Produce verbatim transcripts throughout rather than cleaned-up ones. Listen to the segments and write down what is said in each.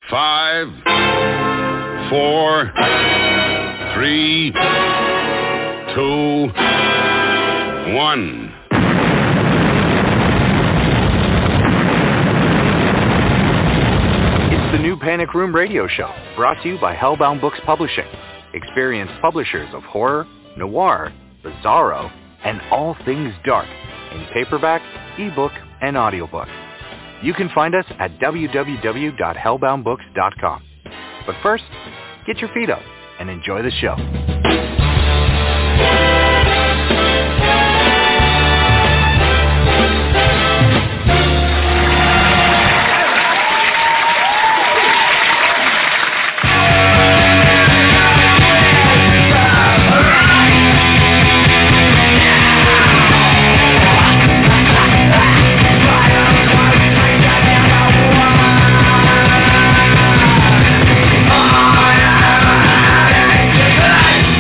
Five, four, three, two, one. It's the new Panic Room Radio Show, brought to you by Hellbound Books Publishing, experienced publishers of horror, noir, bizarro, and all things dark in paperback, ebook, and audiobook. You can find us at w w w dot hellbound books dot com. But first, get your feet up and enjoy the show. Life!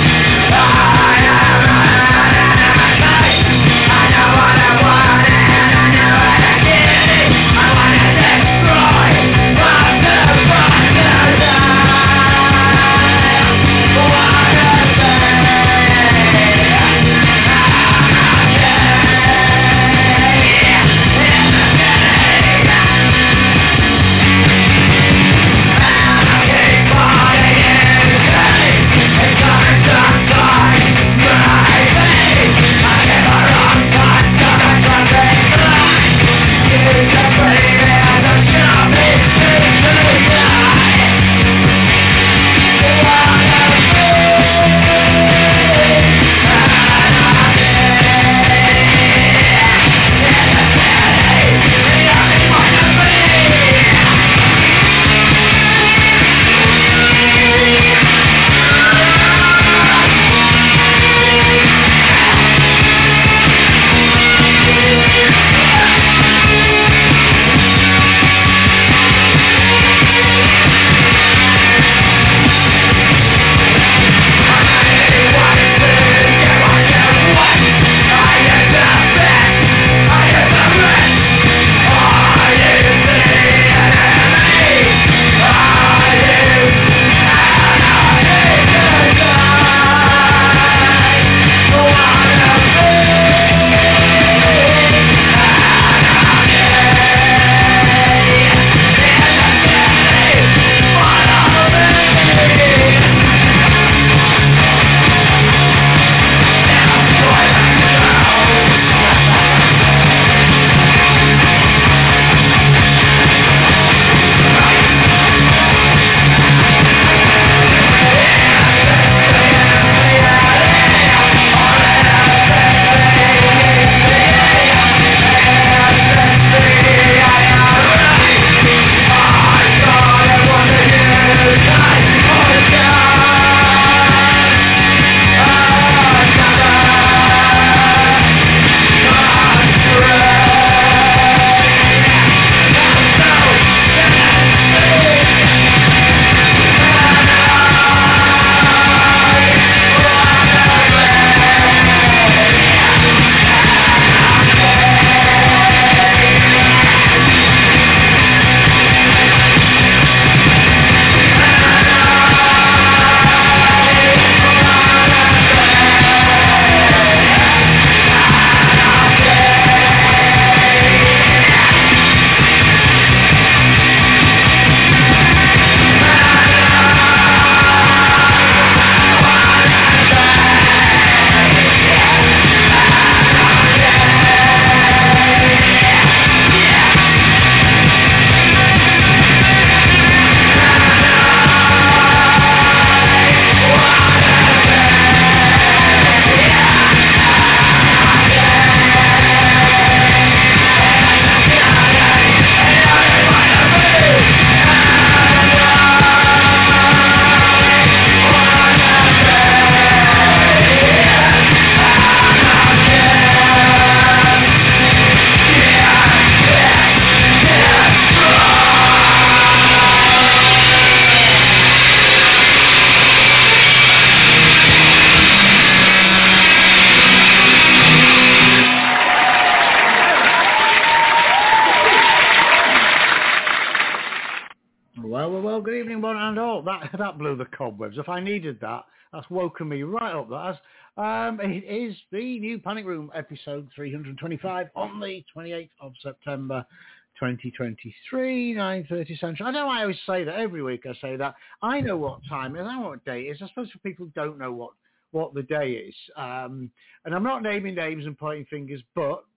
well, well, good evening, one and all. That that blew the cobwebs. If I needed that, that's woken me right up. That has. Um, it is the new Panic Room episode three hundred twenty-five on the twenty-eighth of September, twenty twenty-three, nine thirty Central. I know I always say that every week. I say that. I know what time it is. I know what day it is. I suppose for people who don't know what what the day is, um, and I'm not naming names and pointing fingers, but.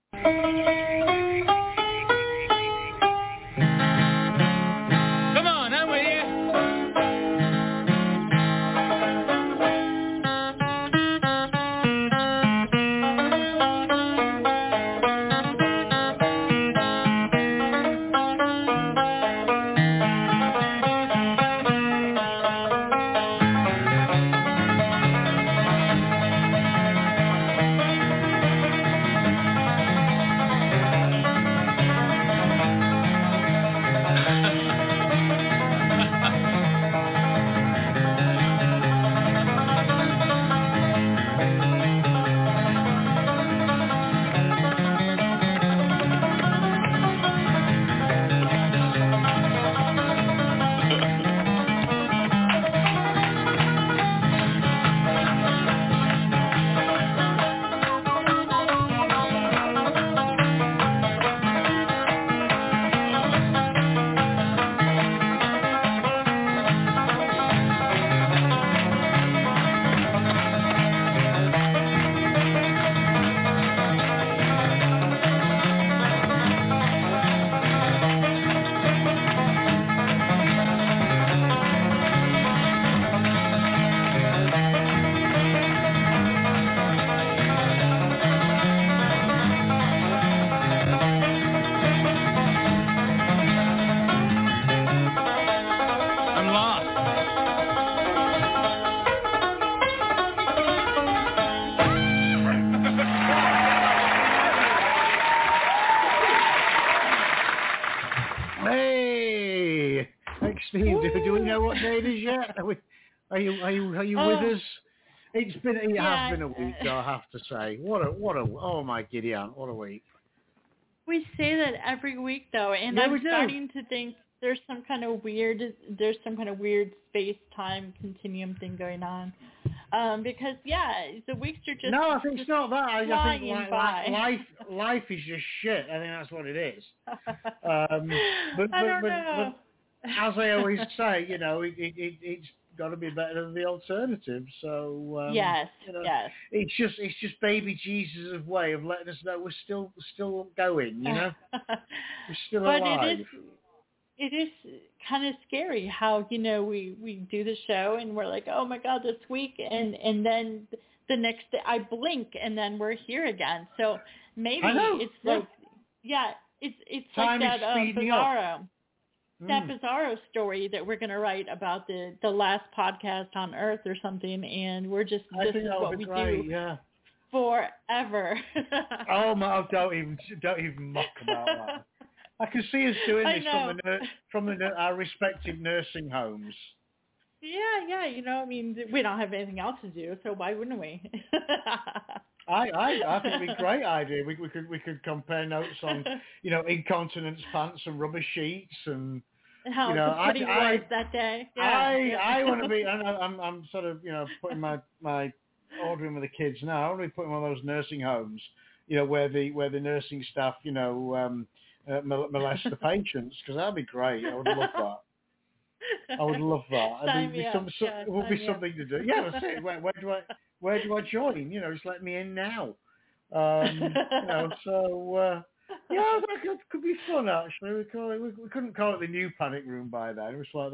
Steve, do, do we know what day it is yet? Are, we, are you are you are you oh, with us? It's been it yeah. has been a week, though, I have to say. What a what a oh my giddy aunt, what a week. We say that every week though, and yeah, I'm starting to think there's some kind of weird there's some kind of weird space time continuum thing going on. Um, because yeah, the weeks are just no, I think just it's not that. I, I think like, by. like, life life is just shit. I think that's what it is. Um, but, I but, don't but, know. but as I always say, you know, it, it, it, it's got to be better than the alternative. So um, yes, you know, yes. It's just it's just baby Jesus' way of letting us know we're still still going. You know, we're still but alive. It is, it is kind of scary how, you know, we, we do the show and we're like, oh my God, this week. And, and then the next day I blink and then we're here again. So maybe it's yeah. like, yeah, it's, it's Time like that uh, Bizarro, mm. that Bizarro story that we're going to write about the, the last podcast on Earth or something. And we're just, I this think is that would what be we great, do yeah. forever. Oh my, don't even, don't even mock about that. I can see us doing this from the from the our respective nursing homes. Yeah, yeah. You know, I mean, we don't have anything else to do, so why wouldn't we? I, I, I think it'd be a great idea. We, we could we could compare notes on, you know, incontinence pants and rubber sheets and how you know, the pudding I, was I, that day. Yeah, I yeah. I want to be. I'm I'm sort of you know putting my my ordering with the kids now. I want to be putting one of those nursing homes, you know, where the where the nursing staff, you know. Um, Uh, molest the patients, because that'd be great. I would love that. I would love that. Sign be, me some, up. some, Yeah, it would be something up. to do. Yeah, that's it. Where, where do I where do I join? You know, just let me in now. Um, you know, so uh, yeah, that could, could be fun actually. We call it. We, we couldn't call it the new Panic Room by then. It was like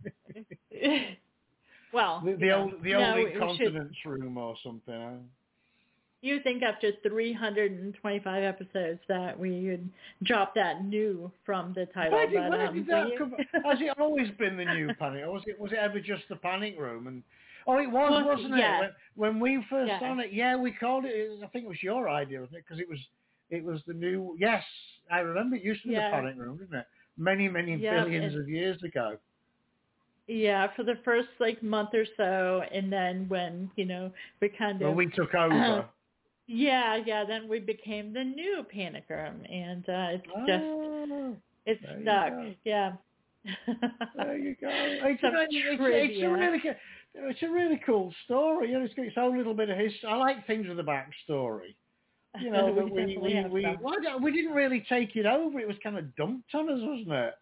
the well, the, the know, old the no, old incontinence room or something. You think after three hundred twenty-five episodes that we would drop that new from the title? Where did, but, where um, did that come? Has it always been the new Panic, or was it was it ever just the Panic Room? And oh, it was, well, wasn't yeah. it? When, when we first yeah. on it, yeah, we called it. I think it was your idea, wasn't it? Because it was it was the new. Yes, I remember it used to be yeah. the Panic Room, didn't it? Many many yeah, billions and, of years ago. Yeah, for the first like month or so, and then when you know we kind of when we took over. Yeah, yeah. Then we became the new Panic Room, and uh, it's oh, just it's stuck. Yeah, There you go. It's, Some it's, it's, it's a really good- it's a really cool story. You know, it's got its own little bit of history. I like things with a backstory. You know, we but we definitely we have we, some. well, we didn't really take it over. It was kind of dumped on us, wasn't it?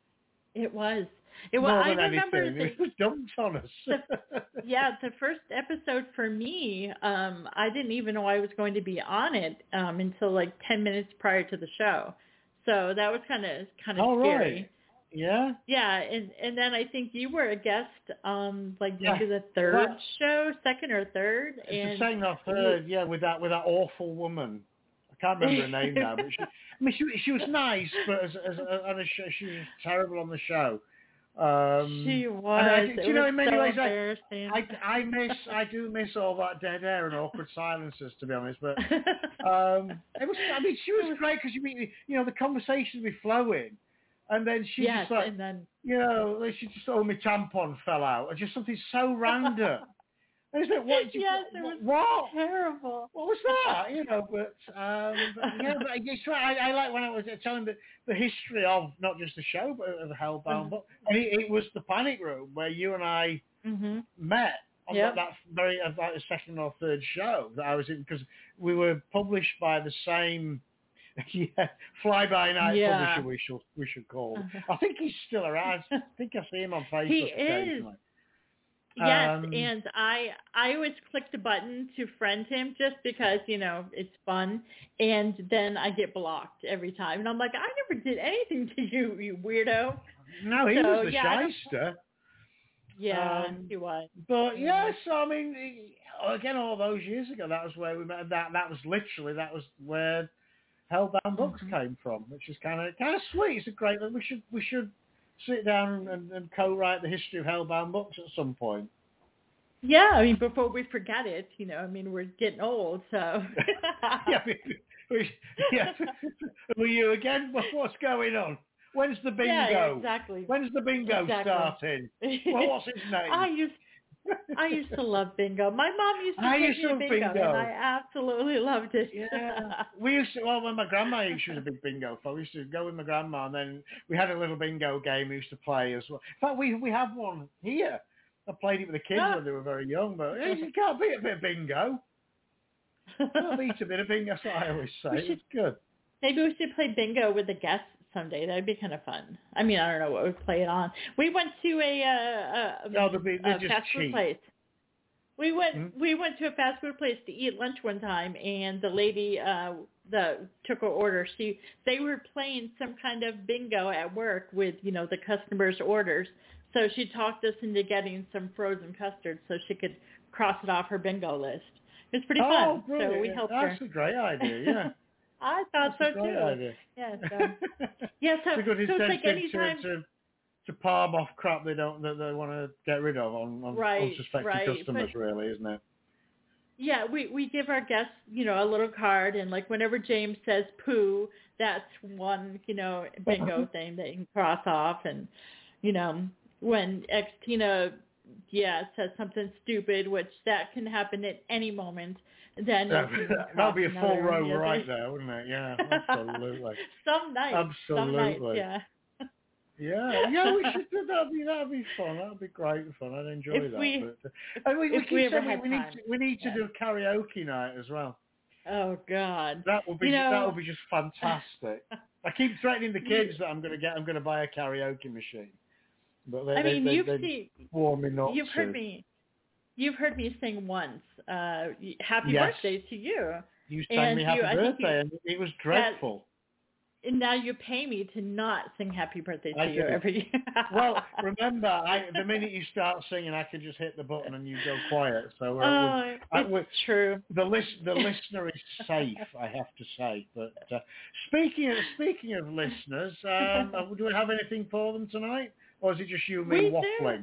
It was. It was. More I than remember anything, the, it was dumped on us. the, yeah, the first episode for me, um, I didn't even know I was going to be on it um, until like ten minutes prior to the show. So that was kind of kind of All scary. right. Yeah. Yeah, and and then I think you were a guest on like Yeah. maybe the third Well, show, second or third. It's and the second or third, yeah, with that with that awful woman. I can't remember her name now, but she, I mean, she she was nice, but as, as, as on a show, she was terrible on the show. Um, She was. And I, do it you know, was in many so ways, I, embarrassing. I, I miss, I do miss all that dead air and awkward silences, to be honest. But um, it was, I mean, she was great because you mean, you know, the conversations would be flowing, and then she yes, just like, and then you know, like she just, oh, my tampon fell out, or just something so random. And it's like, what? You, yes, it was what? terrible. What was that? You know, but, um, but yeah, but it's right. I, I like when I was telling the, the history of not just the show, but of Hellbound. Mhm. But and it, it was the Panic Room where you and I Mm-hmm. met on Yep. that, that very about the second or third show that I was in, because we were published by the same yeah, fly by night Yeah. publisher. We should we should call him. I think he's still around. I think I see him on Facebook He is. occasionally. Yes, Um, and I I always click the button to friend him just because, you know, it's fun, and then I get blocked every time. And I'm like, I never did anything to you, you weirdo. No, he So, was the yeah, I don't- shyster. Yeah, Um, he was. But yes, I mean, he- again, all those years ago, that was where we met. That that was literally that was where Hellbound Books Mhm. came from, which is kind of kind of sweet. It's a great. We should we should sit down and, and co-write the history of Hellbound Books at some point. Yeah, I mean, before we forget it, you know, I mean, we're getting old, so. yeah, we, we, yeah. Were you again? What- What's going on? When's the bingo? Yeah, exactly. When's the bingo Exactly. starting? Well, what's his name? I used I used to love bingo. My mom used to I take used me to to love bingo, bingo. and I absolutely loved it. Yeah, we used to. Well, when my grandma, she was a big bingo fan. We used to go with my grandma, and then we had a little bingo game we used to play as well. In fact, we we have one here. I played it with the kids Ah. when they were very young, but hey, you can't beat a bit of bingo. Can't beat a bit of bingo. That's what I always say. We It's should- good. Maybe we should play bingo with the guests someday. That'd be kind of fun. I mean, I don't know what we'd play it on. We went to a, uh, a, No, they'll be, they're a just fast food cheap. place. We went Hmm? we went to a fast food place to eat lunch one time, and the lady uh, the took her order. She they were playing some kind of bingo at work with, you know, the customers' orders. So she talked us into getting some frozen custard so she could cross it off her bingo list. It was pretty Oh, fun. brilliant. So we helped That's her. a great idea, yeah. I thought That's so a great too. idea. Yeah, so yeah, so, It's a good so it's incentive like anytime to, to, to palm off crap they don't that they want to get rid of on, on Right, unsuspecting right, customers, but- really, isn't it? yeah, we, we give our guests, you know, a little card, and like whenever James says poo, that's one, you know, bingo thing that you can cross off. And, you know, when ex-Tina, yeah, says something stupid, which that can happen at any moment, then you That can that'll be a cross full another- row yeah, right they- there, wouldn't it? Yeah, absolutely. Some nights. Some nights, Absolutely. yeah. Yeah, yeah, we should do that'd be that'd be fun. That'd be great fun. I'd enjoy If that. we- but, uh, and we, we if keep we ever saying we, had we need time. to, we need to Yeah. do a karaoke night as well. Oh, God. That would be You know- that would be just fantastic. I keep threatening the kids that I'm going to get I'm going to buy a karaoke machine, but they I mean, they, you've they, they seen, warn me not you've to. heard me, you've heard me sing once. Uh, happy Yes. birthday to you. You sang and me happy you- I think birthday, you- and it was dreadful. And now you pay me to not sing happy birthday to I you do. every year. Well, remember, I, the minute you start singing, I can just hit the button and you go quiet. So uh, oh, I- it's we- true. the list, the listener is safe, I have to say. But uh, speaking of speaking of listeners, um, uh, do we have anything for them tonight, or is it just you and me We do. waffling?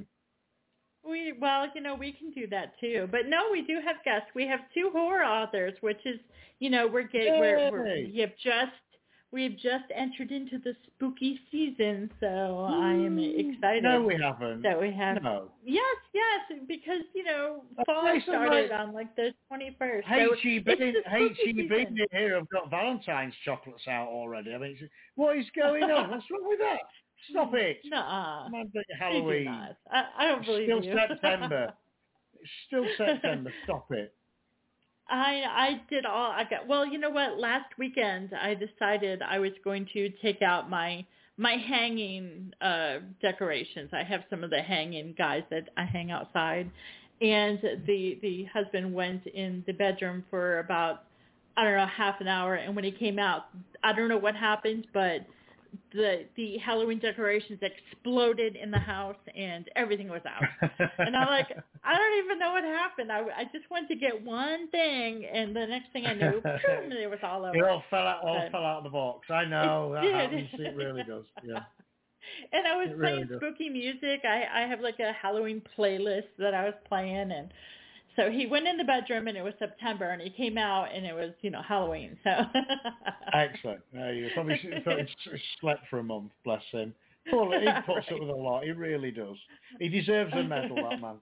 We well, you know, we can do that too. But no, we do have guests. We have two horror authors, which is, you know, we're getting we're, we're Yay. we have just we've just entered into the spooky season, so I am excited. No, we haven't. that we have. No. Yes, yes, because you know fall Okay, so started like- on like the twenty-first. H so E B, it's the spooky H E B season. here have got Valentine's chocolates out already. I mean, it's- what is going on? What's wrong with that? Stop it. Nuh-uh. Man, but You Halloween. do not. I, I don't It's believe still you. September. It's still September. Stop it. I I did all I got. Well, you know what? Last weekend I decided I was going to take out my my hanging uh decorations. I have some of the hanging guys that I hang outside, and the the husband went in the bedroom for about I don't know half an hour, and when he came out, I don't know what happened, but the the Halloween decorations exploded in the house and everything was out. And I'm like, I don't even know what happened. I, I just went to get one thing, and the next thing I knew, boom, it was all over. It all fell out, all But fell out of the box. I know that did. happens. It really does. Yeah. And I was It playing really does. spooky music. I, I have like a Halloween playlist that I was playing, and so he went in the bedroom, and it was September, and he came out, and it was, you know, Halloween. So Excellent. Uh, you probably, probably s- slept for a month. Bless him. Poor, he puts Right. up with a lot. He really does. He deserves a medal, that man.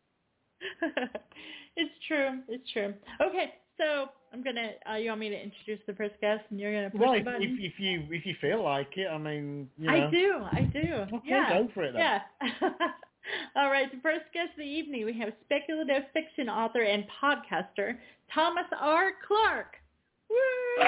It's true. It's true. Okay, so I'm gonna. Uh, you want me to introduce the first guest, and you're gonna push Well, the if, button? if, if you if you feel like it, I mean, you know. I do. I do. Okay, yeah. go for it then. Yeah. All right. The first guest of the evening, we have speculative fiction author and podcaster Thomas R. Clark. Woo!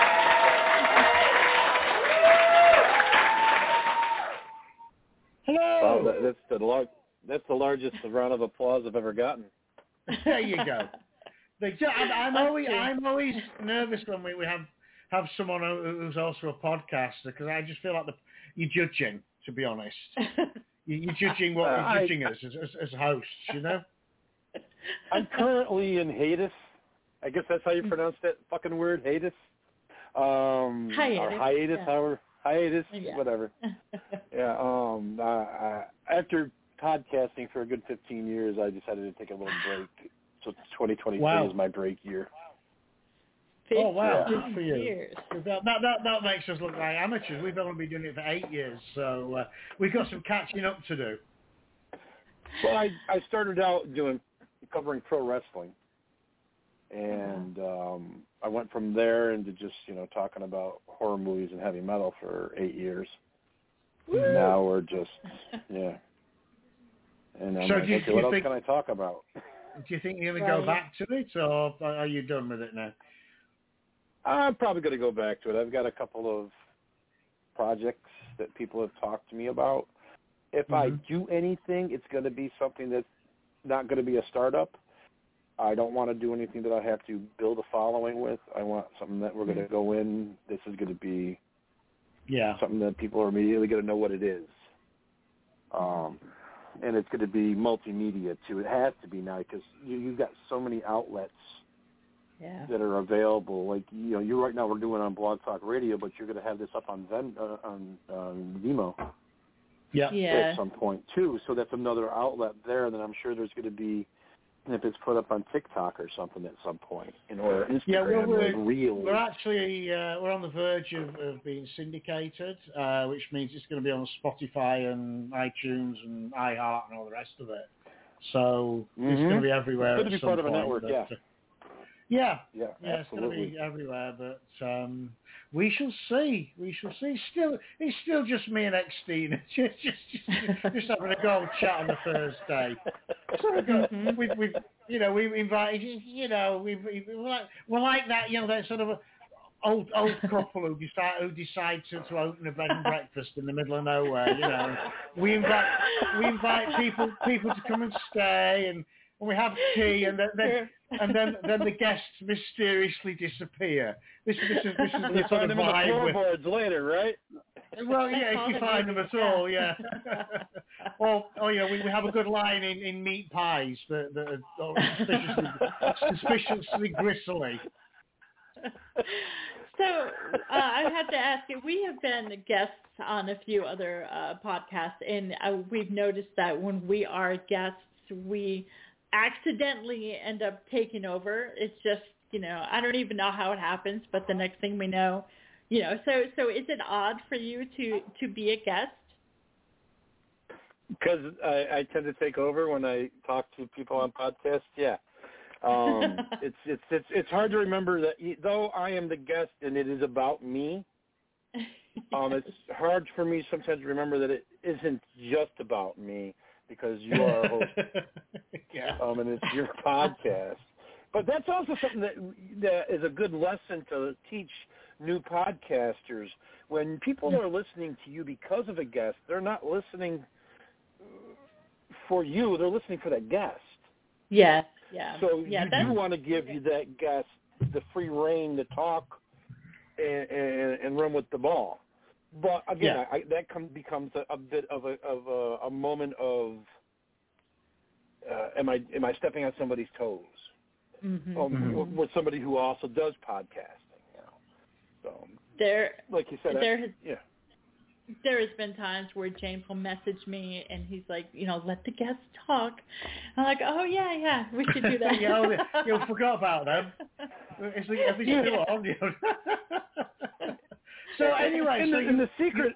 Hello. Wow, that, that's the lar- that's the largest round of applause I've ever gotten. There you go. They ju- I'm, I'm That's always true. I'm always nervous when we, we have have someone who- who's also a podcaster, because I just feel like the, you're judging. To be honest, you, you're judging what Uh, you're I- judging us as, as as hosts. You know. I'm currently in hiatus. I guess that's how you pronounce that fucking word, hiatus. Um, Hiatus, or hiatus, yeah. however, hiatus, Yeah. whatever. Yeah. Um. Uh, uh, after podcasting for a good fifteen years, I decided to take a little break. So twenty twenty-three Wow. is my break year. Oh wow, fifteen good for you. years. That, that that that makes us look like amateurs. We've only been doing it for eight years, so uh, we've got some catching up to do. Well, I I started out doing covering pro wrestling, and um, I went from there into just you know talking about horror movies and heavy metal for eight years. And now we're just yeah. And I'm So like, do you- okay, do you what else think- can I talk about? Do you think you're going to Right. go back to it, or are you done with it now? I'm probably going to go back to it. I've got a couple of projects that people have talked to me about. If I Mhm. do anything, it's going to be something that's not going to be a startup. I don't want to do anything that I have to build a following with. I want something that we're going to go in. This is going to be Yeah. something that people are immediately going to know what it is. Um, and it's going to be multimedia, too. It has to be now because you, you've got so many outlets Yeah. that are available. Like, you know, you right now we're doing it on Blog Talk Radio, but you're going to have this up on Ven, uh, on um, Vimeo Yeah. Yeah. at some point, too. So that's another outlet there. And then I'm sure there's going to be, if it's put up on TikTok or something at some point, you know, or Instagram, Yeah, well, we're, like Reels. we're actually uh, we're on the verge of, of being syndicated, uh, which means it's going to be on Spotify and iTunes and iHeart and all the rest of it. So it's Mhm. going to be everywhere. It's good at to be some part of a point, network, but, yeah. uh, yeah, Yeah, yeah, it's going to absolutely. be everywhere, but um, we shall see. We shall see. Still, it's still just me and Extina, just just just, just having a gold chat on the Thursday. So we've, got, Mhm. we've, we've, you know, we've invited, you know, we've, we've we're like, we're like that, you know, that sort of a old old couple who decide who decide to, to open a bed and breakfast in the middle of nowhere. You know, we invite we invite people people to come and stay, and, and we have tea, and then, then and then then the guests mysteriously disappear. This this is this is And the you sort find of them in the vibe. with- floorboards later, right? Well, yeah, if you find them at all, yeah. Or, or you know, we, we have a good line in, in meat pies that, that are suspiciously, suspiciously gristly. So uh, I have to ask you, we have been guests on a few other uh, podcasts, and uh, we've noticed that when we are guests, we accidentally end up taking over. It's just, you know, I don't even know how it happens, but the next thing we know, you know, so so is it odd for you to, to be a guest? Because I, I tend to take over when I talk to people on podcasts. Yeah, um, it's it's it's it's hard to remember that e- though I am the guest and it is about me. um, it's hard for me sometimes to remember that it isn't just about me because you are a host, yeah. um, and it's your podcast. But that's also something that that is a good lesson to teach new podcasters. When people are listening to you because of a guest, they're not listening for you; they're listening for that guest. Yes, yeah. So yeah, you that's... do want to give you that guest the free reign to talk and, and, and run with the ball. But again, yeah. I, that come, becomes a, a bit of a of a, a moment of uh, am I am I stepping on somebody's toes? Mm-hmm. Um, Mm-hmm. with somebody who also does podcasting, you know. So there, like you said, there I, has, yeah. There has been times where James will message me and he's like, you know, let the guests talk. I'm like, oh yeah, yeah, we should do that. yeah, you forgot about them. It's like every yeah. still on you. So anyway, and so the, you, and the secret.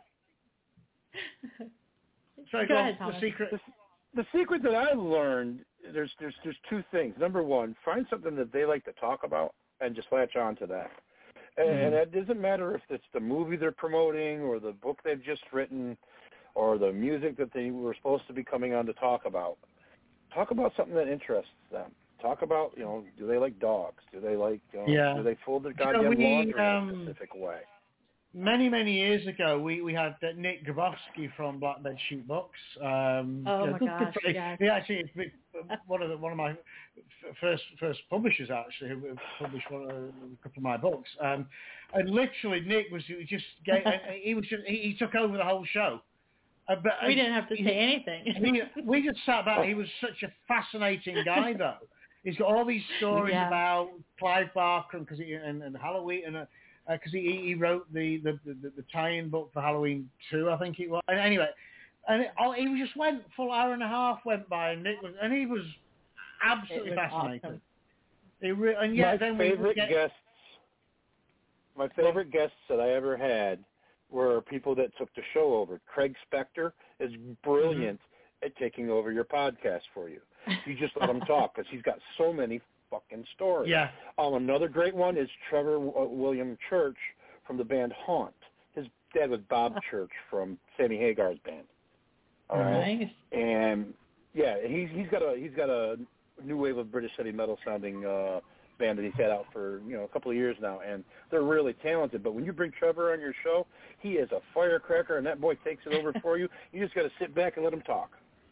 Sorry, go go ahead, on, Thomas. the secret. The, the secret that I learned, there's there's there's two things. Number one, find something that they like to talk about and just latch on to that. And, Mm-hmm. and it doesn't matter if it's the movie they're promoting or the book they've just written or the music that they were supposed to be coming on to talk about. Talk about something that interests them. Talk about, you know, do they like dogs? Do they like, you know, yeah. do they fold their You know, goddamn we, laundry um, in a specific way? Many, many years ago, we, we had uh, Nick Grabowski from Black Bed Shoot Books. Um, Oh, yeah, my good- gosh, good- yes. He actually one of the, one of my first first publishers actually who published one of, a couple of my books. Um, and literally, Nick was he just gave, he was just, he, he took over the whole show. Uh, but We didn't have to he, say anything. we, we just sat back. He was such a fascinating guy, though. He's got all these stories Yeah. about Clive Barker because he and, and Halloween and. Uh, because he, he wrote the, the, the, the tie-in book for Halloween two, I think it was. And anyway, and it, oh, he just went, full hour and a half went by, and Nick was, and he was absolutely It was fascinating. awesome. He re- and yeah, my then favorite we get, guests, my favorite guests that I ever had were people that took the show over. Craig Spector is brilliant mm-hmm. at taking over your podcast for you. You just let him talk because he's got so many fucking stories. Yeah. Um, another great one is Trevor uh, William Church from the band Haunt. His dad was Bob Church from Sammy Hagar's band. All right. Nice. And yeah, he's he's got a he's got a new wave of British heavy metal sounding uh, band that he's had out for you know a couple of years now, and they're really talented. But when you bring Trevor on your show, he is a firecracker, and that boy takes it over for you. You just got to sit back and let him talk.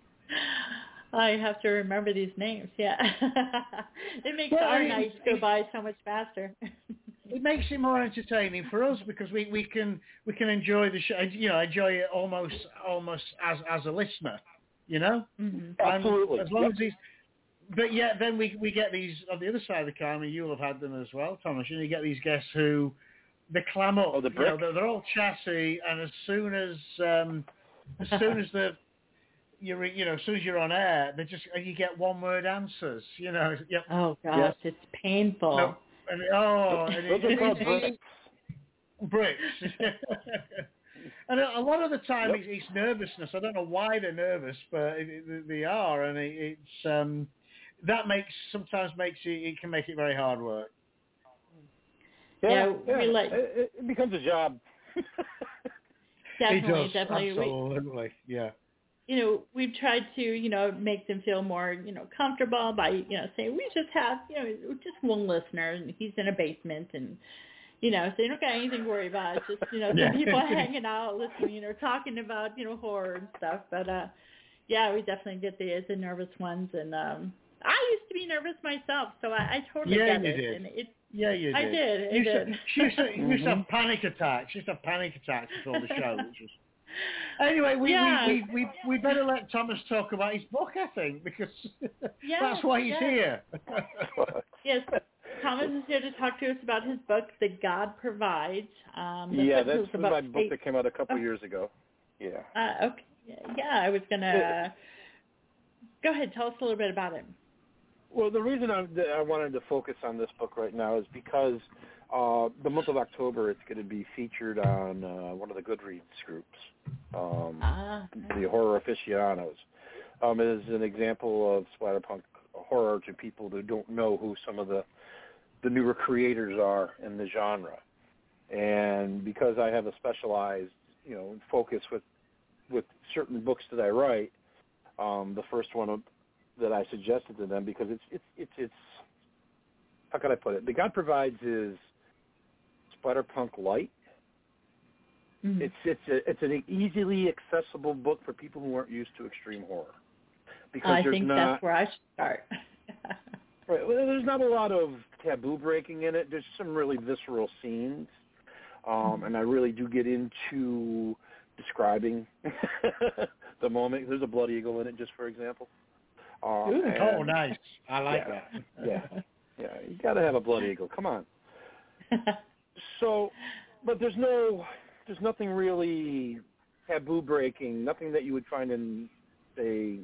I have to remember these names. Yeah, it makes Well, our I mean, nights go by so much faster. it makes it more entertaining for us because we, we can we can enjoy the show, you know, enjoy it almost almost as as a listener, you know. Mm-hmm. Absolutely. And as long yep. as he's, but yeah, then we we get these on the other side of the coin. I mean, you'll have had them as well, Thomas. You know, you get these guests who they clam up. Oh, the you know, brick? they're, they're all chatty, and as soon as um, as soon as the you're you know as soon as you're on air, they just you get one word answers. You know, yep. Oh gosh, Yep. it's painful. No, and, oh, and Those it, are called it, bricks. bricks. And a lot of the time, Yep. it's, it's nervousness. I don't know why they're nervous, but it, it, they are, and it, it's um, that makes sometimes makes it, it can make it very hard work. Yeah, Yeah, yeah. we like- it, it becomes a job. Definitely, It does, definitely. We, absolutely, yeah. you know, we've tried to, you know, make them feel more, you know, comfortable by, you know, saying we just have, you know, just one listener and he's in a basement and, you know, so you don't got anything to worry about. It's just, you know, some Yeah. people hanging out, listening, you know, talking about, you know, horror and stuff. But, uh, yeah, we definitely get the, the nervous ones. And um, I used to be nervous myself, so I, I totally Yeah, get you it. did. And it, Yeah, you did. I did. I You used, did. To, she used, to, you used to have panic attacks. She used to have panic attacks before the show. Which was... Anyway, we, Yeah. we, we, we, we better let Thomas talk about his book, I think, because Yes, that's why he's yes. here. Yes, Thomas is here to talk to us about his book, The God Provides. Um, the yeah, book that's is about my book state- that came out a couple Oh. years ago. Yeah. Uh, okay. Yeah, I was going to... Go ahead. Tell us a little bit about it. Well, the reason I, that I wanted to focus on this book right now is because uh, the month of October it's going to be featured on uh, one of the Goodreads groups, um, Ah. the Horror Aficionados. Um, it is an example of splatterpunk horror to people who don't know who some of the, the newer creators are in the genre. And because I have a specialized, you know, focus with with certain books that I write, um, the first one that I suggested to them, because it's it's it's it's how can I put it? The God Provides is Spider-Punk light. Mm-hmm. It's it's a, it's an easily accessible book for people who aren't used to extreme horror. Because I there's think not, that's where I should start. Right. Well, there's not a lot of taboo breaking in it. There's some really visceral scenes, um, and I really do get into describing the moment. There's a blood eagle in it, just for example. Um, Ooh, and, oh, nice. I like yeah, that. yeah, yeah. You got to have a blood eagle. Come on. So, but there's no, there's nothing really taboo breaking. Nothing that you would find in, say,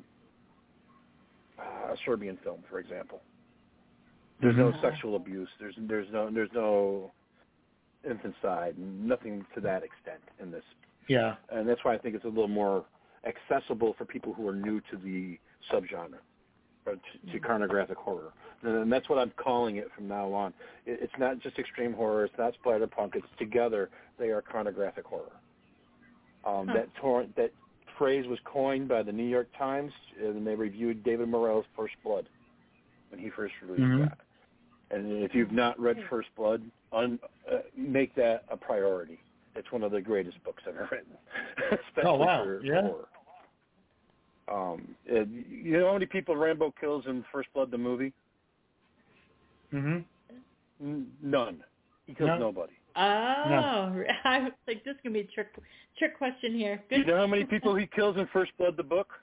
uh, a Serbian film, for example. There's no sexual abuse. There's there's no there's no infanticide. Nothing to that extent in this. Yeah. And that's why I think it's a little more accessible for people who are new to the subgenre, or to, to pornographic horror. And that's what I'm calling it from now on. It, it's not just extreme horror. It's not Spider-Punk. It's together. They are pornographic horror. Um, huh. That tor- that phrase was coined by the New York Times, and they reviewed David Morrell's First Blood when he first released mm-hmm. that. And if you've not read First Blood, un, uh, make that a priority. It's one of the greatest books ever written, especially oh, wow. for yeah. horror. Um, it, you know how many people Rambo kills in First Blood, the movie? Mm-hmm. N- none. He kills no. nobody. Oh, no. I was like, this is going to be a trick trick question here. Good. You know how many people he kills in First Blood, the book?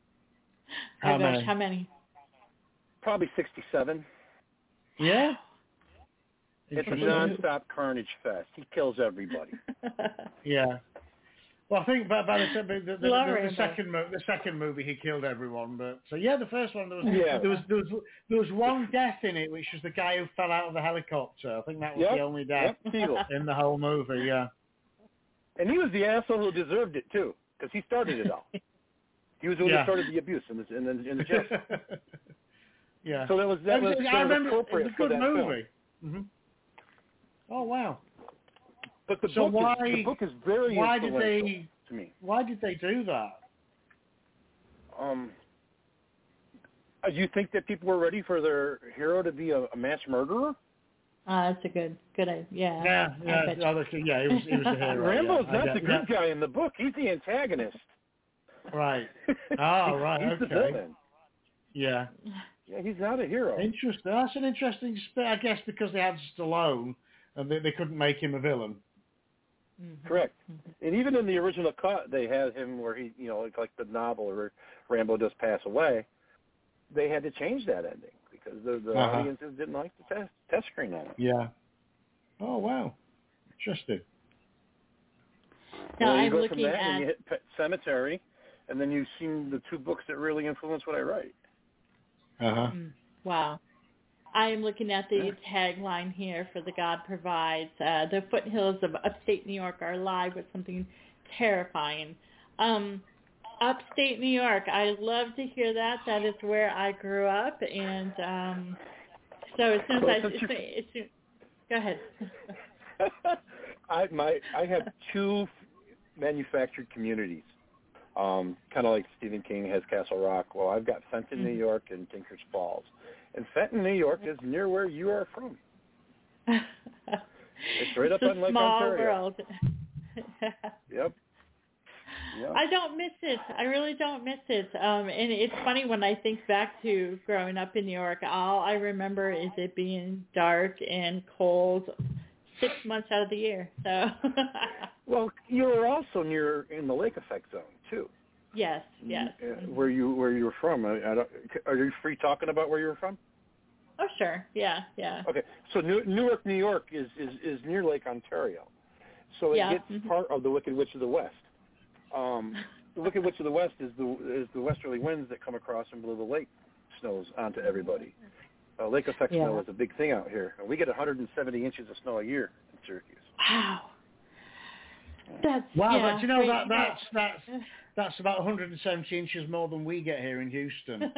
How oh, many? gosh, how many? Probably sixty-seven. Yeah. It's a non-stop carnage fest. He kills everybody. yeah. Well, I think by, by the, the, the, the, the, the second mo- the second movie he killed everyone, but so yeah, the first one there was yeah. there was there was there was one death in it, which was the guy who fell out of the helicopter. I think that was yep. the only death yep. in the whole movie. Yeah. And he was the asshole who deserved it too, because he started it all. He was the one yeah. who started the abuse in the in the, in the jail. yeah. So that was that was, I that was remember, appropriate it was a for good that movie. film. Mm-hmm. Oh wow! But the so book why, is the book is very why influential did they, to me. Why did they do that? Um, do you think that people were ready for their hero to be a, a mass murderer? Uh, that's a good, good idea. Yeah, yeah, yeah, oh, yeah. He was, he was the hero. Rambo's yeah, not get, the good yeah. guy in the book. He's the antagonist. Right. Oh, right. He's okay. the villain. Yeah. Yeah, he's not a hero. Interesting. That's an interesting spin, I guess, because they had Stallone and they, they couldn't make him a villain. Mm-hmm. Correct. Mm-hmm. And even in the original cut, they had him where he, you know, like, like the novel where Rambo does pass away. They had to change that ending because the, the uh-huh. audiences didn't like the test, test screen on it. Yeah. Oh, wow. Interesting. Now, well, you I'm go looking from that at... and you hit Pet Cemetery, and then you've seen the two books that really influence what I write. Uh-huh. Wow. I am looking at the yeah. tagline here for The God Provides. Uh, the foothills of upstate New York are alive with something terrifying. Um, upstate New York, I love to hear that. That is where I grew up. And um, so as soon as well, I... As soon, as soon, go ahead. I, my, I have two manufactured communities. Um, kind of like Stephen King has Castle Rock. Well, I've got Fenton, mm-hmm. New York, and Tinkers Falls. And Fenton, New York is near where you are from. It's right up it's on Lake small Ontario. World. Yep. Yep. I don't miss it. I really don't miss it. Um, and it's funny when I think back to growing up in New York, all I remember is it being dark and cold six months out of the year. So. Well, you were also near in the lake effect zone too. Yes, yes. Uh, where you where you were from? I, I don't, are you free talking about where you were from? Oh, sure. Yeah, yeah. Okay, so New, Newark, New York is, is, is near Lake Ontario, so it yeah. gets mm-hmm. part of the Wicked Witch of the West. Um, the Wicked Witch of the West is the is the westerly winds that come across and blow the lake snows onto everybody. Uh, lake effect yeah. snow is a big thing out here, and we get one hundred seventy inches of snow a year in Syracuse. Wow. That's wow, yeah, but you know great. that that's that's that's about one hundred seventy inches more than we get here in Houston.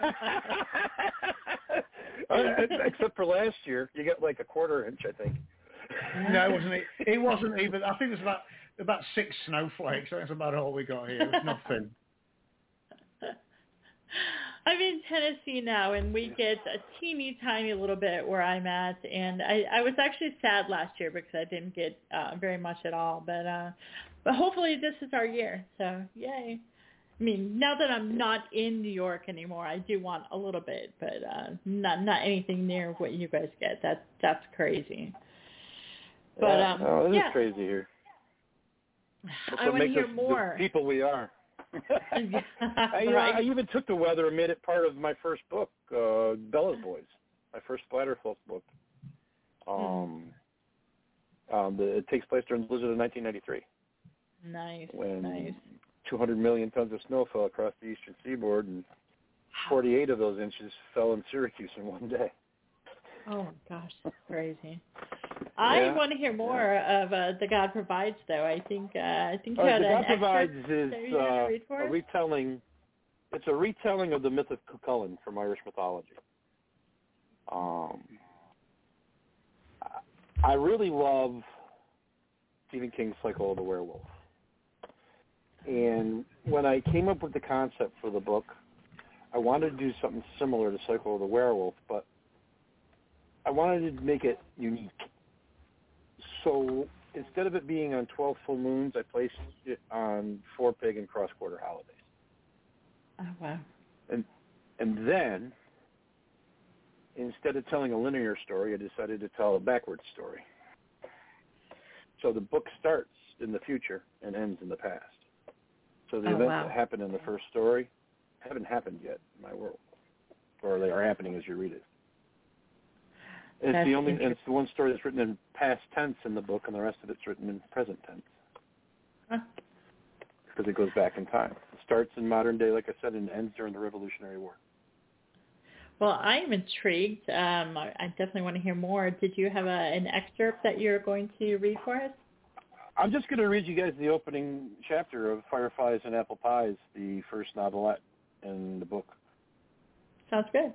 uh, except for last year, you got like a quarter inch, I think. No, it wasn't. It wasn't even. I think it was about about six snowflakes. That's about all we got here. It was nothing. I'm in Tennessee now, and we get a teeny tiny little bit where I'm at. And I, I was actually sad last year because I didn't get uh, very much at all. But uh, but hopefully this is our year. So yay! I mean, now that I'm not in New York anymore, I do want a little bit, but uh, not not anything near what you guys get. That's that's crazy. But yeah, um, no, it yeah. is crazy here. That's I what want to makes hear us more. the people we are. I, you know, right. I even took the weather and made it part of my first book, uh, Bella's Boys, my first Splatterfolk book. Um, mm. um, the, it takes place during the blizzard of nineteen ninety-three. Nice, when nice. two hundred million tons of snow fell across the eastern seaboard, and forty-eight of those inches fell in Syracuse in one day. Oh, my gosh, that's crazy. I yeah. want to hear more yeah. of uh, The God Provides, though. I think uh, I think you All had right, an The God Provides excerpt is uh, uh, a retelling. It's a retelling of the myth of Cuchulainn from Irish mythology. Um, I really love Stephen King's Cycle of the Werewolf. And when I came up with the concept for the book, I wanted to do something similar to Cycle of the Werewolf, but I wanted to make it unique. So instead of it being on twelve full moons, I placed it on four pagan cross-border holidays. Oh, wow. And and then, instead of telling a linear story, I decided to tell a backwards story. So the book starts in the future and ends in the past. So the oh, events wow. that happen in the first story haven't happened yet in my world, or they are happening as you read it. And it's the only, and it's the one story that's written in past tense in the book, and the rest of it's written in present tense. Huh. Because it goes back in time. It starts in modern day, like I said, and ends during the Revolutionary War. Well, I am intrigued. Um, I, I definitely want to hear more. Did you have a, an excerpt that you're going to read for us? I'm just going to read you guys the opening chapter of Fireflies and Apple Pies, the first novelette in the book. Sounds good.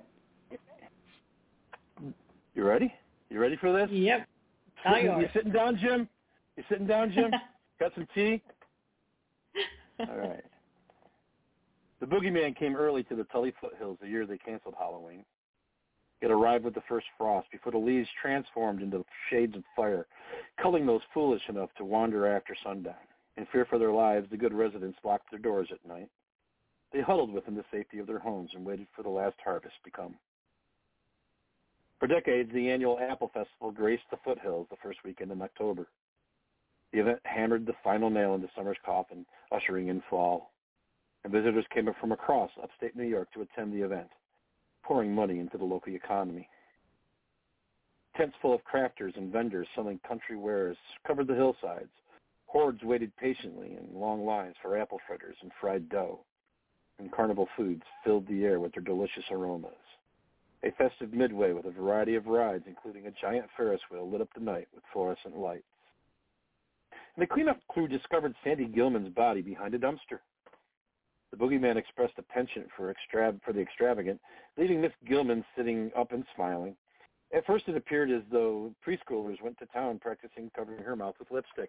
You ready? You ready for this? Yep. Sitting, you sitting down, Jim? You sitting down, Jim? Got some tea? All right. The boogeyman came early to the Tully foothills the year they canceled Halloween. It arrived with the first frost before the leaves transformed into shades of fire, culling those foolish enough to wander after sundown. In fear for their lives, the good residents locked their doors at night. They huddled within the safety of their homes and waited for the last harvest to come. For decades, the annual Apple Festival graced the foothills the first weekend in October. The event hammered the final nail into summer's coffin, ushering in fall. And visitors came up from across upstate New York to attend the event, pouring money into the local economy. Tents full of crafters and vendors selling country wares covered the hillsides. Hordes waited patiently in long lines for apple fritters and fried dough. And carnival foods filled the air with their delicious aromas. A festive midway with a variety of rides, including a giant Ferris wheel, lit up the night with fluorescent lights. And the cleanup crew discovered Sandy Gilman's body behind a dumpster. The boogeyman expressed a penchant for, extra- for the extravagant, leaving Miss Gilman sitting up and smiling. At first it appeared as though preschoolers went to town practicing covering her mouth with lipstick.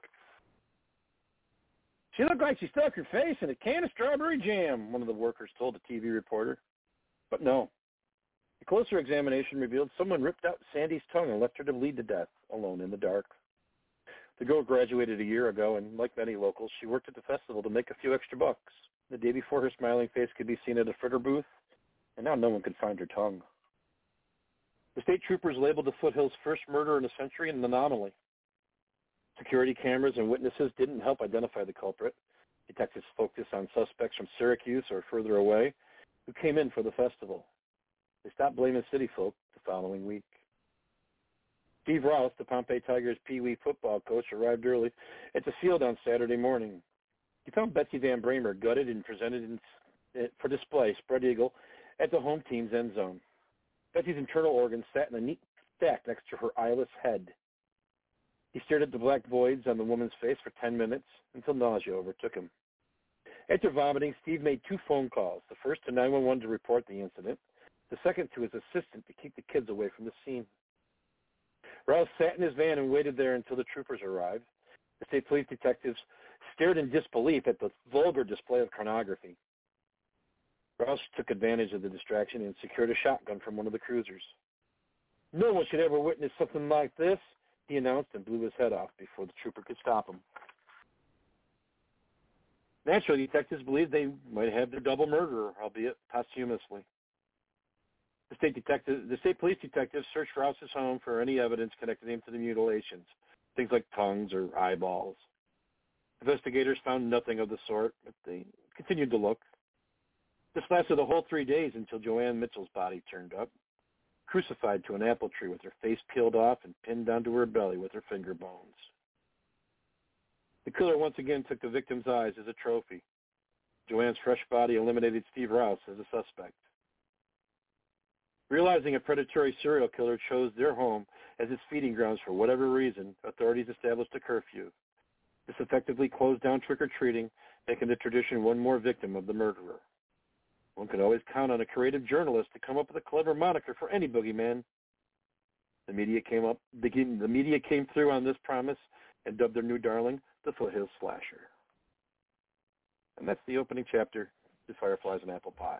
"She looked like she stuck her face in a can of strawberry jam," one of the workers told a T V reporter. But no. A closer examination revealed someone ripped out Sandy's tongue and left her to bleed to death, alone in the dark. The girl graduated a year ago, and like many locals, she worked at the festival to make a few extra bucks. The day before, her smiling face could be seen at a fritter booth, and now no one could find her tongue. The state troopers labeled the foothills' first murder in a century an anomaly. Security cameras and witnesses didn't help identify the culprit. Detectives focused on suspects from Syracuse or further away who came in for the festival. They stopped blaming city folk the following week. Steve Rouse, the Pompey Tigers Pee Wee football coach, arrived early at the field on Saturday morning. He found Betsy Van Bramer gutted and presented in, for display, spread eagle, at the home team's end zone. Betsy's internal organs sat in a neat stack next to her eyeless head. He stared at the black voids on the woman's face for ten minutes until nausea overtook him. After vomiting, Steve made two phone calls, the first to nine one one to report the incident, the second to his assistant to keep the kids away from the scene. Rouse sat in his van and waited there until the troopers arrived. The state police detectives stared in disbelief at the vulgar display of pornography. Rouse took advantage of the distraction and secured a shotgun from one of the cruisers. "No one should ever witness something like this," he announced and blew his head off before the trooper could stop him. Naturally, detectives believed they might have their double murderer, albeit posthumously. The state detective, the state police detectives searched Rouse's home for any evidence connecting him to the mutilations, things like tongues or eyeballs. Investigators found nothing of the sort, but they continued to look. This lasted the whole three days until Joanne Mitchell's body turned up, crucified to an apple tree with her face peeled off and pinned down to her belly with her finger bones. The killer once again took the victim's eyes as a trophy. Joanne's fresh body eliminated Steve Rouse as a suspect. Realizing a predatory serial killer chose their home as its feeding grounds for whatever reason, authorities established a curfew. This effectively closed down trick-or-treating, making the tradition one more victim of the murderer. One could always count on a creative journalist to come up with a clever moniker for any boogeyman. The media came up. The, the media came through on this promise and dubbed their new darling the Foothills Slasher. And that's the opening chapter to Fireflies and Apple Pies.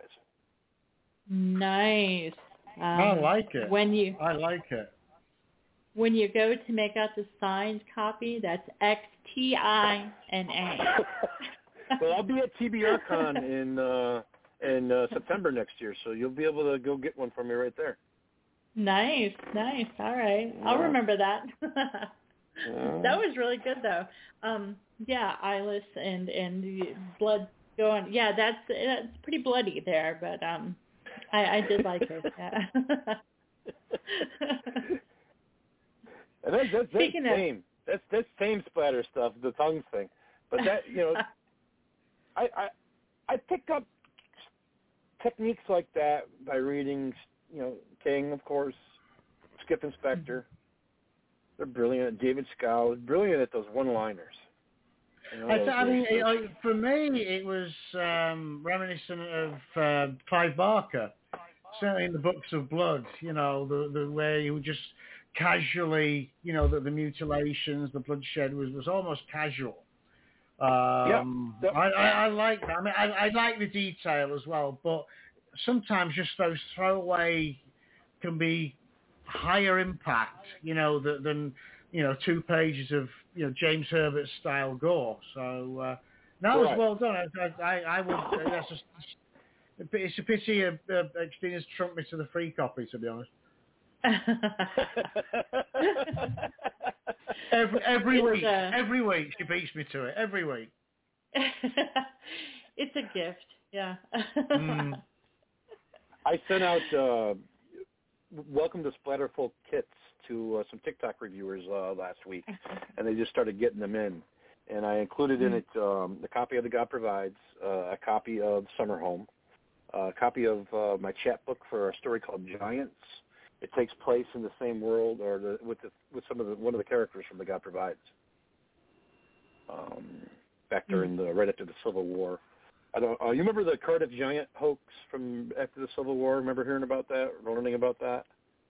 Nice. Um, I like it. When you I like it. when you go to make out the signed copy, that's X T I N A. Well, I'll be at T B R Con in uh, in uh, September next year, so you'll be able to go get one from me right there. Nice, nice. All right, yeah. I'll remember that. Yeah. That was really good, though. Um, yeah, eyeless and and the blood going. Yeah, that's that's pretty bloody there, but um, I, I did like it. Yeah. And that's, that's, that's Speaking same. Of, that's that's same splatter stuff, the tongues thing. But that you know, I I I picked up techniques like that by reading, you know, King, of course, Skip Inspector. They're brilliant. David Scow is brilliant at those one-liners. You know, I, th- those, I mean, those, those... it, for me, it was um, reminiscent of uh, Clive Barker. Certainly in the Books of Blood, you know, the the way he would just casually, you know, the, the mutilations, the bloodshed was, was almost casual. Um, yeah, I, I, I like that. I mean, I, I like the detail as well, but sometimes just those throwaway can be higher impact, you know, than, than you know, two pages of, you know, James Herbert style gore. So uh, that was right. well done. I, I, I would. Uh, that's just, it's a pity uh, uh, Xtina's trumped me to the free copy, to be honest. every every it's week, a, every week she beats me to it. Every week. It's a gift, yeah. mm. I sent out uh, welcome to Splatterful kits to uh, some TikTok reviewers uh, last week, and they just started getting them in. And I included in it um, the copy of The God Provides, uh, a copy of Summer Home, a copy of uh, my chapbook for a story called Giants. It takes place in the same world, or the, with the, with some of the one of the characters from The God Provides. Um, back during the right after the Civil War. I don't. Uh, you remember the Cardiff Giant hoax from after the Civil War? Remember hearing about that, or learning about that?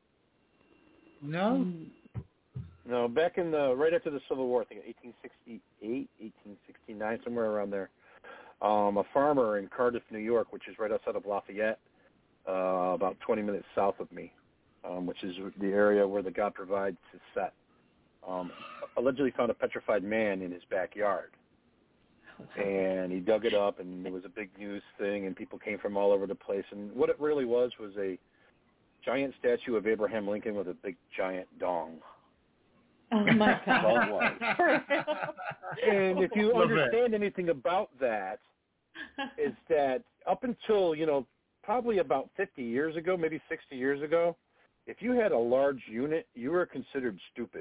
No. No, back in the right after the Civil War, I think eighteen sixty-eight, eighteen sixty-nine, somewhere around there. Um, a farmer in Cardiff, New York, which is right outside of Lafayette, uh, about twenty minutes south of me, um, which is the area where The God Provides is set. Um, allegedly found a petrified man in his backyard. And he dug it up, and it was a big news thing, and people came from all over the place. And what it really was was a giant statue of Abraham Lincoln with a big, giant dong. Oh, my God. That's all it was. And if you Love understand it. anything about that, is that up until, you know, probably about fifty years ago, maybe sixty years ago, if you had a large unit, you were considered stupid.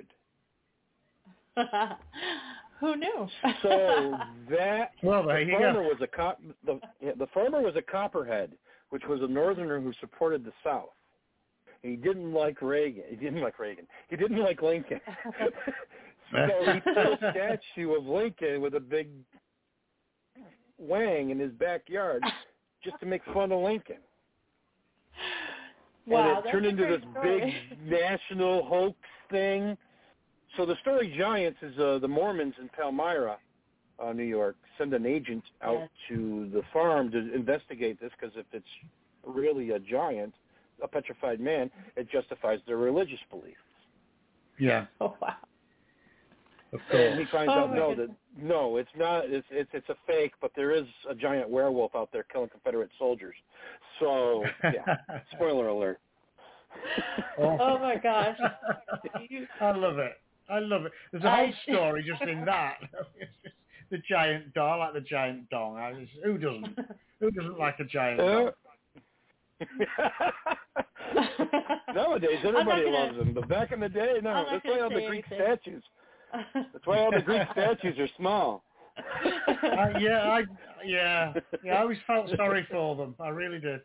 Who knew? So that well, there the you farmer go. was a cop, the, yeah, the farmer was a copperhead, which was a northerner who supported the South. And he didn't like Reagan. He didn't like Reagan. He didn't like Lincoln. So he put a statue of Lincoln with a big wang in his backyard just to make fun of Lincoln. Wow, and it turned into this story. big national hoax thing. So the story Giants is uh, the Mormons in Palmyra, uh, New York, send an agent out yes. to the farm to investigate this, because if it's really a giant, a petrified man, it justifies their religious beliefs. Yeah. Oh, wow. Of course. And he finds Oh, out, my no, goodness. that no, it's not. It's it's it's a fake, but there is a giant werewolf out there killing Confederate soldiers. So yeah, spoiler alert. Oh, Oh my gosh. You, I love it. I love it. There's a I- whole story just in that. The giant dong, I like the giant dong. I just, who doesn't? Who doesn't like a giant dong? Nowadays, I'm not everybody gonna- loves them, but back in the day, no. I'm not That's gonna why all the say Greek anything. statues. That's why all the Greek statues are small. Uh, yeah, I yeah, yeah. I always felt sorry for them. I really did.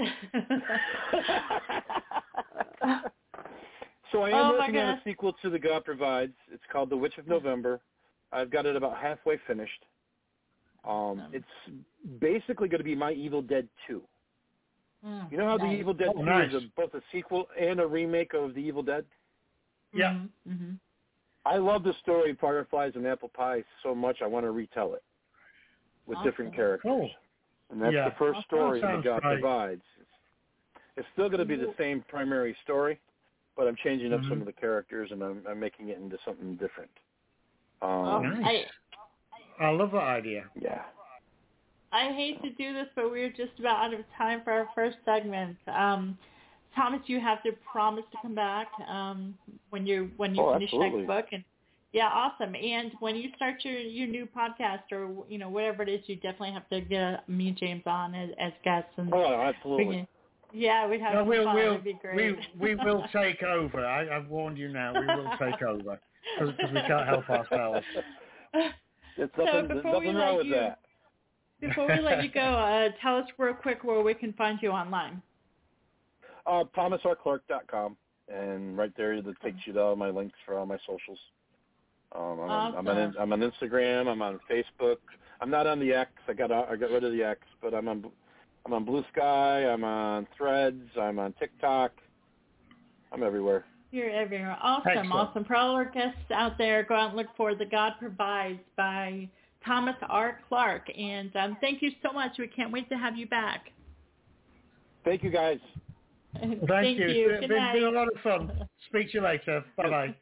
So I am Oh, my working on a gosh. sequel to The God Provides. It's called The Witch of November. I've got it about halfway finished. Um, it's basically going to be My Evil Dead two. Mm, You know how nice. The Evil Dead Oh, two nice. is a, both a sequel and a remake of The Evil Dead? Yeah. Mm-hmm. Mm-hmm. I love the story Fireflies and Apple Pie so much I want to retell it with Awesome. different characters. Cool. And that's Yeah. the first Oh, story that that sounds God great. provides. It's still going to be the same primary story, but I'm changing up Mhm. some of the characters and I'm, I'm making it into something different. Oh, Um, Nice. I, I love that idea. yeah. I hate to do this, but we're just about out of time for our first segment. Um, Thomas, you have to promise to come back um, when you when you Oh, finish absolutely. next book. And yeah, awesome. And when you start your, your new podcast or you know whatever it is, you definitely have to get me and James on as, as guests. And Oh, we absolutely. can- yeah, we'd have No, some we'll, fun. we'll, It'd be great. we, we will take over. I, I've warned you now. We will take over because we can't help ourselves. There's So nothing, before there's we nothing let wrong with you- that. Before we let you go, uh, tell us real quick where we can find you online. Uh, thomas r clark dot com, and right there that takes you to all my links for all my socials. Um, I'm, on, I'm, on, Awesome. I'm on Instagram. I'm on Facebook. I'm not on the X. I got I got rid of the X, but I'm on I'm on Blue Sky. I'm on Threads. I'm on TikTok. I'm everywhere. You're everywhere. Awesome, Excellent. awesome. For all our guests out there, go out and look for The God Provides by Thomas R. Clark. And um, thank you so much. We can't wait to have you back. Thank you, guys. Thank, Thank you. you. It's Good been, night. been a lot of fun. Speak to you later. Bye-bye.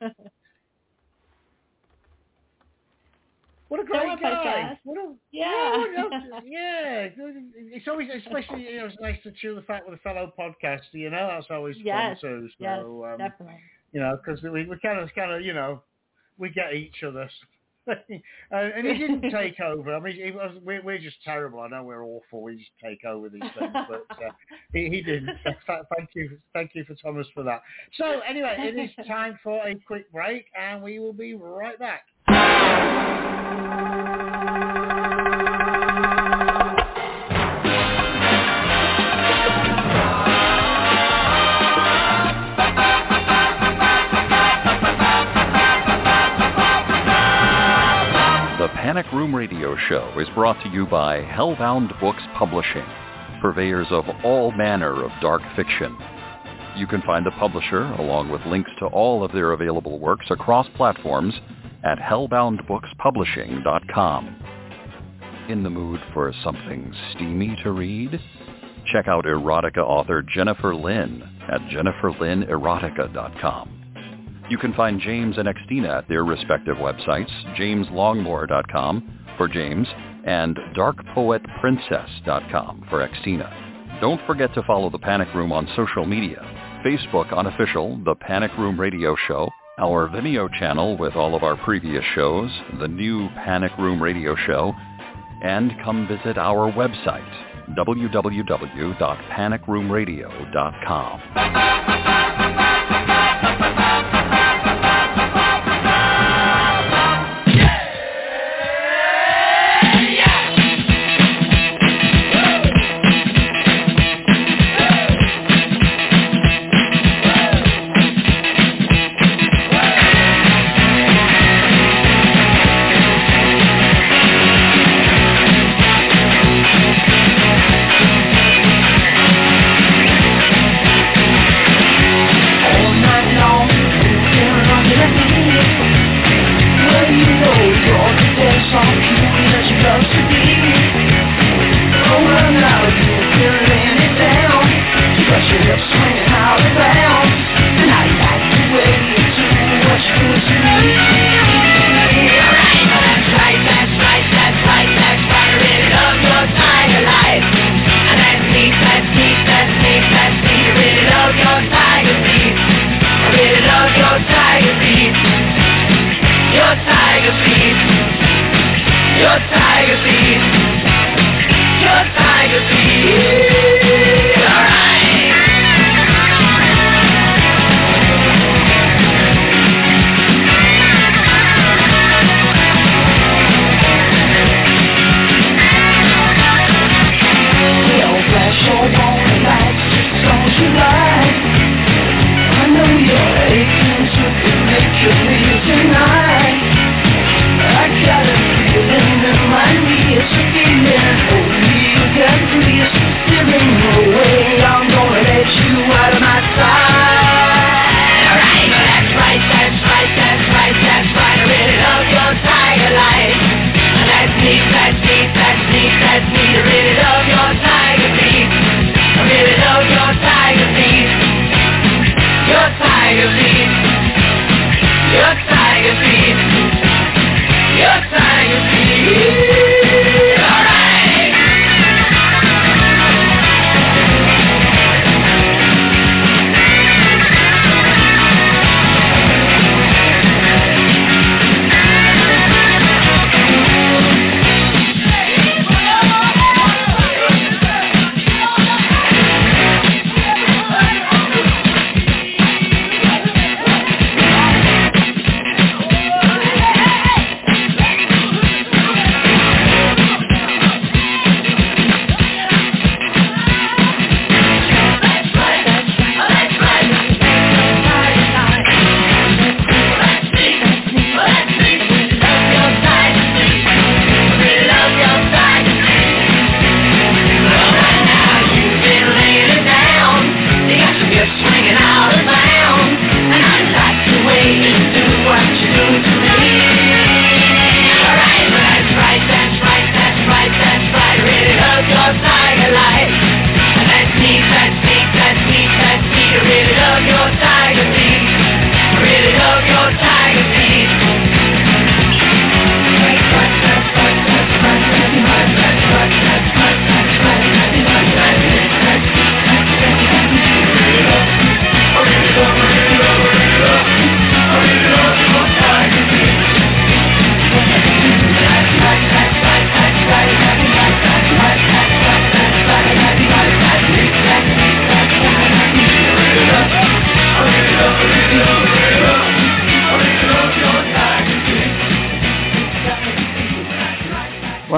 What a So great much guy! fast. What a Yeah. yeah, yeah. It's always, especially you know, it's nice to chew the fat with a fellow podcaster. You know, that's always Yes, fun too. yes, So um, definitely. you know, because we we kind of kind of you know we get each other. uh, and he didn't take over. I mean, he was, we're, we're just terrible. I know we're awful. We just take over these things, but uh, he, he didn't. So th- thank you, thank you for Thomas for that. So anyway, it is time for a quick break, and we will be right back. The Panic Room Radio Show is brought to you by Hellbound Books Publishing, purveyors of all manner of dark fiction. You can find the publisher, along with links to all of their available works across platforms, at hellbound books publishing dot com. In the mood for something steamy to read? Check out erotica author Jennifer Lynn at jennifer lynn erotica dot com. You can find James and Xtina at their respective websites, james longmore dot com for James and dark poet princess dot com for Xtina. Don't forget to follow The Panic Room on social media. Facebook unofficial, The Panic Room Radio Show, our Vimeo channel with all of our previous shows, the new Panic Room Radio Show, and come visit our website, w w w dot panic room radio dot com.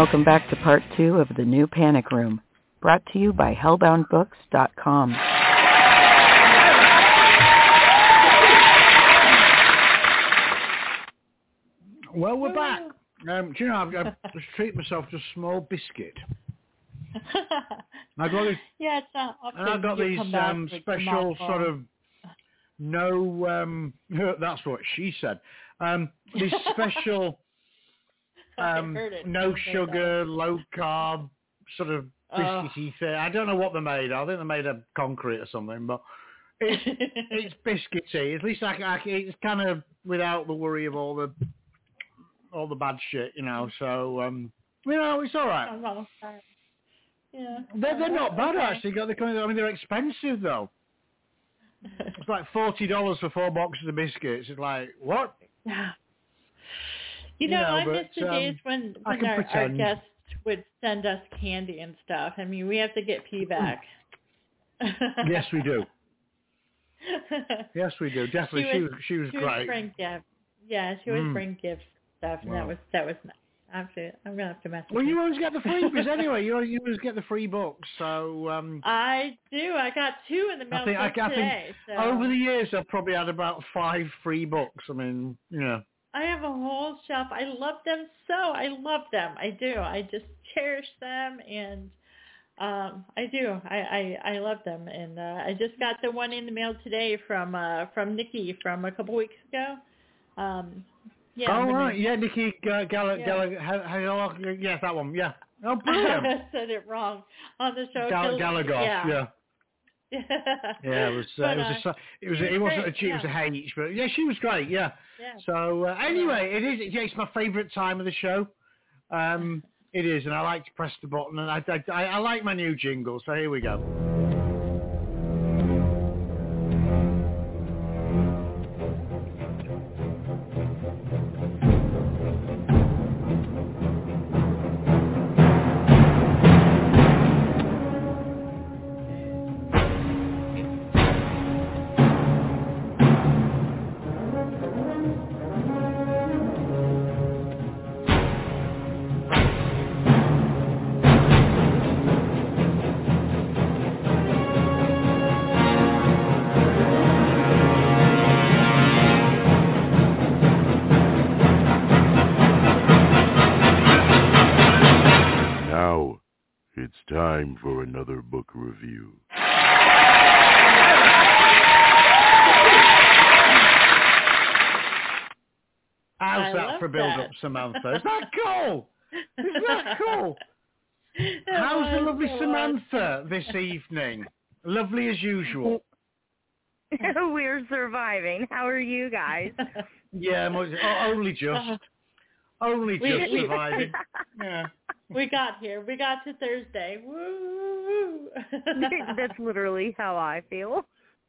welcome back to part two of The New Panic Room, brought to you by hellbound books dot com. Well, we're back. Um, do you know, I've, I've just treated myself to a small biscuit. I got this, yeah, it's not often and I got you these come back um, with special the sort of no. Um, that's what she said. Um, these special um, no sugar, low carb sort of biscuity thing. I don't know what they're made of. I think they're made of concrete or something, but it's it's biscuity. At least I, can- I can, it's kind of without the worry of all the all the bad shit, you know. So um, you know, it's all right. Yeah, They're, they're not bad okay. actually. Got the, I mean, they're expensive though. It's like forty dollars for four boxes of biscuits. It's like what? Yeah. You You know, know, I but, miss the um, days when, I when can our, our pretend. guests would send us candy and stuff. I mean, we have to get P back. Yes, we do. Yes, we do. Definitely, she was she was she great. Would bring gifts. Yeah, she would Mm. bring gifts and stuff, and Wow. that was that was nice. I have to, I'm gonna have to mess with Well, her. you always get the freebies anyway. You always, you always get the free books. So um, I do. I got two in the mail I think, I, just I today. think so. over the years I've probably had about five free books. I mean, yeah. I have a whole shelf. I love them so. I love them. I do. I just cherish them, and um, I do. I, I, I love them. And uh, I just got the one in the mail today from uh, from Nikki from a couple weeks ago. Um, yeah. Oh I'm gonna- right, yeah, Nikki Gallagher, Gall- Yeah. Gallagher, yeah, that one, yeah. Oh, brilliant. I said it wrong on the show. Gall- till- Gallagher, yeah. yeah. Yeah, it was. Uh, But, it was. uh, A, su- it was. she A, was it wasn't a great, G. It was a yeah. H. But yeah, she was great. Yeah. Yeah. So uh, anyway, it is. Yeah, it's my favourite time of the show. Um, it is, and I like to press the button, and I, I, I like my new jingle. So here we go. Now, it's time for another book review. How's I that love for build that. up, Samantha? Is that cool? Is that cool? It How's the was, lovely it was. Samantha this evening? Lovely as usual. We're surviving. How are you guys? Yeah, mo- oh, only just. Only We- just we- surviving. Yeah. We got here. We got to Thursday. Woo! That's literally how I feel.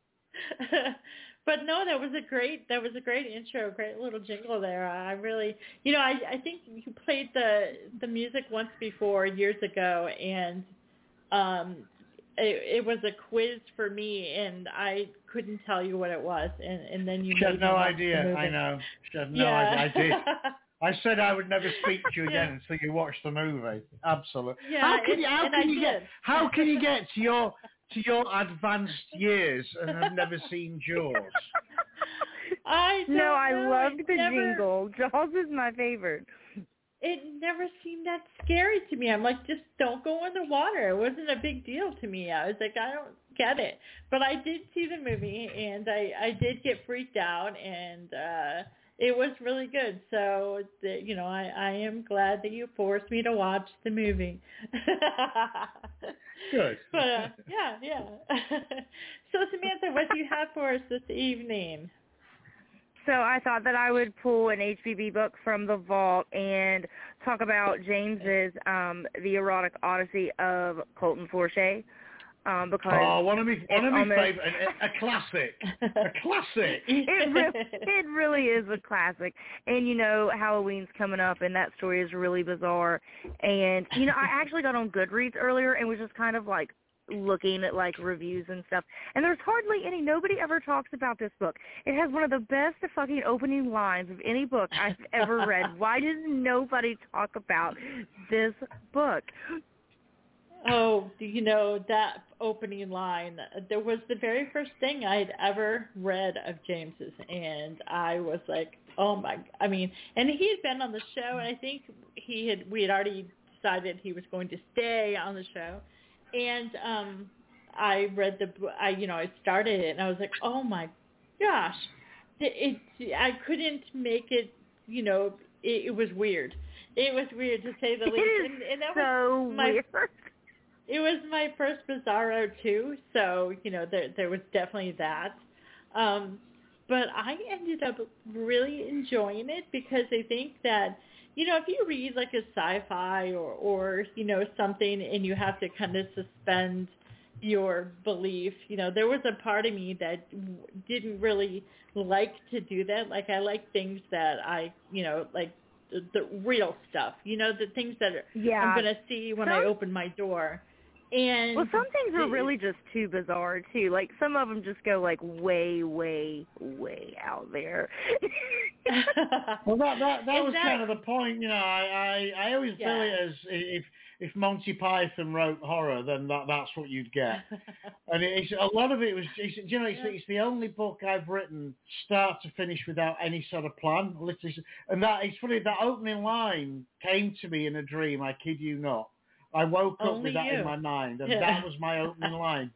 But no, that was a great. That was a great intro. Great little jingle there. I really, you know, I I think you played the the music once before years ago, and um, it, it was a quiz for me, and I couldn't tell you what it was, and and then you She had made no me watch the idea. movie. I know. She had no Yeah. idea. I did. I said I would never speak to you again Yeah. until you watched the movie. Absolutely. Yeah, how can and- you? How and can I you get? did. How can you get to your to your advanced years and have never seen Jaws? I don't No, I know. loved It the never, jingle. Jaws is my favorite. It never seemed that scary to me. I'm like, just don't go in the water. It wasn't a big deal to me. I was like, I don't get it. But I did see the movie, and I, I did get freaked out, and uh, it was really good. So, the, you know, I, I am glad that you forced me to watch the movie. Good. But, uh, yeah, yeah. So, Samantha, what do you have for us this evening? So I thought that I would pull an H B B book from the vault and talk about James's um, The Erotic Odyssey of Colton Forche. Um, because Oh, one of my one of my almost- favorite, a, a classic, a classic. it really, it really is a classic. And, you know, Halloween's coming up, and that story is really bizarre. And, you know, I actually got on Goodreads earlier and was just kind of, like, looking at like reviews and stuff, and there's hardly any. Nobody ever talks about this book. It has one of the best fucking opening lines of any book I've ever read. Why does nobody talk about this book? Oh, you know, that opening line, there was the very first thing I'd ever read of James's, and I was like, oh my, I mean, and he had been on the show, and I think he had, we had already decided he was going to stay on the show, and um, I read the, I, you know, I started it, and I was like, oh my gosh, it, it I couldn't make it, you know, it, it was weird. It was weird to say the least. It is and, and that so was my, weird. It was my first Bizarro too, so you know there there was definitely that. Um, but I ended up really enjoying it because I think that you know if you read like a sci-fi or or you know something and you have to kind of suspend your belief, you know there was a part of me that didn't really like to do that. Like I like things that I you know like the, the real stuff, you know the things that are, yeah. I'm gonna see when some, I open my door. And well, some things are really just too bizarre too. Like some of them just go like way, way, way out there. Well, that that, that was that, kind of the point. You know, I I, I always yeah. feel it as if if Monty Python wrote horror, then that that's what you'd get. And it's a lot of it was, it's, you know, it's, it's the only book I've written start to finish without any sort of plan, literally. And that it's funny. That opening line came to me in a dream. I kid you not. I woke up Only with that you. in my mind, and Yeah. that was my opening line.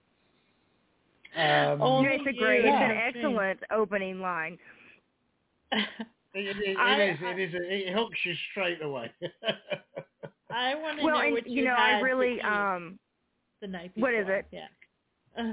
Um, Only it's a great, you. it's an excellent opening line. It, it, it I, is. It is. A, it hooks you straight away. I want to well, know and, what you, you know, had I really to eat um. the night before. What is it? Yeah.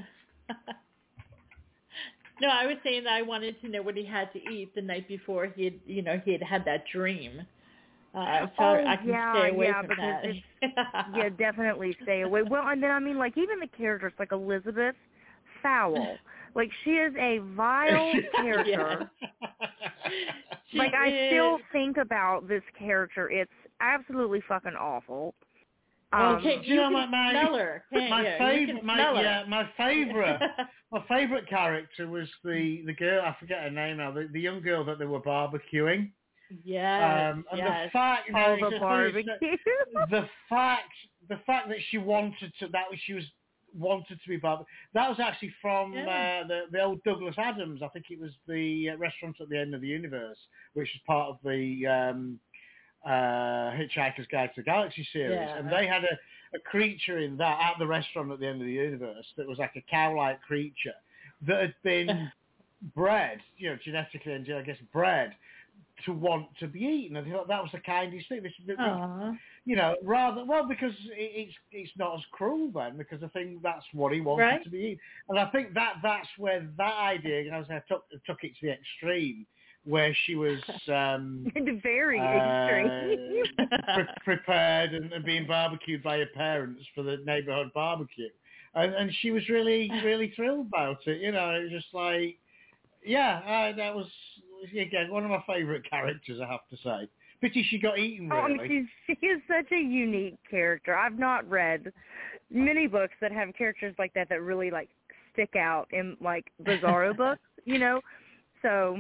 No, I was saying that I wanted to know what he had to eat the night before he had, you know, he had had that dream. Uh, so oh, I can yeah, stay away yeah, from because that. it's, yeah, definitely stay away. Well, and then I mean, like even the characters, like Elizabeth Fowl, like she is a vile character. Like I is. still think about this character. It's absolutely fucking awful. Um, okay, you, you know can my smell her. Can't my you? favorite, You can my smell her. yeah, my favorite, my favorite character was the the girl. I forget her name now. The, the young girl that they were barbecuing. Yes, Um, and yes. the fact, you know, all it's the a barbecue. funny- the fact, the fact that she wanted to, that she was wanted to be barbecued. That was actually from Yeah. uh, the the old Douglas Adams. I think it was the uh, Restaurant at the End of the Universe, which is part of the um, uh, Hitchhiker's Guide to the Galaxy series, Yeah. and they had a, a creature in that at the Restaurant at the End of the Universe that was like a cow-like creature that had been bred, you know, genetically and I guess bred to want to be eaten. And I thought that was the kindest thing. This, this, you know, rather well because it, it's it's not as cruel then because I think that's what he wanted Right. to be eaten. And I think that that's where that idea, you know, I took took it to the extreme where she was um, very uh, extreme pre- prepared and, and being barbecued by her parents for the neighborhood barbecue, and, and she was really really thrilled about it. You know, it was just like. Yeah, uh, that was, again, one of my favourite characters, I have to say. Pity she got eaten, really. Oh, I mean, she's, she is such a unique character. I've not read many books that have characters like that that really, like, stick out in, like, Bizarro books, you know? So...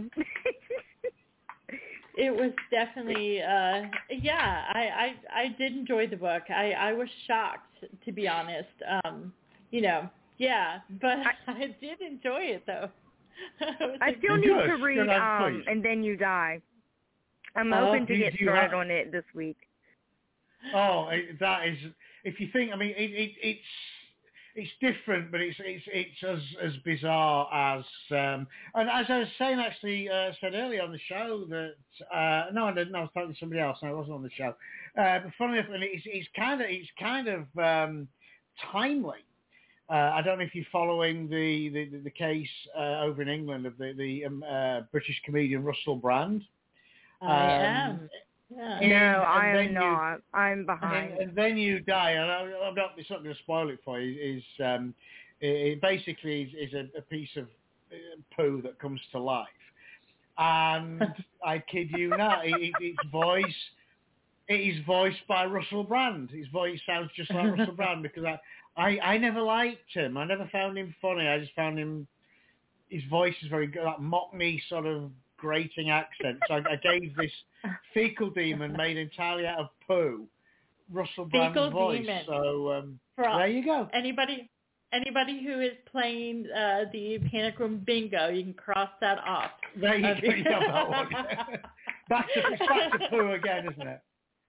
It was definitely, uh, yeah, I, I, I did enjoy the book. I, I was shocked, to be honest. Um, you know, yeah, but I, I did enjoy it, though. I still need Good. to read Good, um, And Then You Die. I'm Oh, hoping to do- get do you started have- on it this week. Oh, it, that is, if you think, I mean, it, it, it's it's different, but it's it's it's as as bizarre as, um, and as I was saying, actually, uh, said earlier on the show that, uh, no, I didn't, I was talking to somebody else, no, I wasn't on the show. Uh, but funny enough, and it's, it's kind of, it's kind of um, timely. Uh, I don't know if you're following the, the, the case uh, over in England of the, the um, uh, British comedian Russell Brand. I Um, am. Yeah. And- No, and I then am you- not. I'm behind. And, and then you die, and I, I'm not, it's not going to spoil it for you, is um, it, it basically is, is a, a piece of uh, poo that comes to life. And I kid you not, it, it, its voice... it is voiced by Russell Brand. His voice sounds just like Russell Brand because I, I, I never liked him. I never found him funny. I just found him, his voice is very good, that Mockney sort of grating accent. So I, I gave this Fecal Demon made entirely out of poo Russell Brand's Fecal voice. Demon. So um, For there you go. Anybody anybody who is playing uh, the Panic Room Bingo, you can cross that off. There you go. You got that one. back to it's back to poo again, isn't it?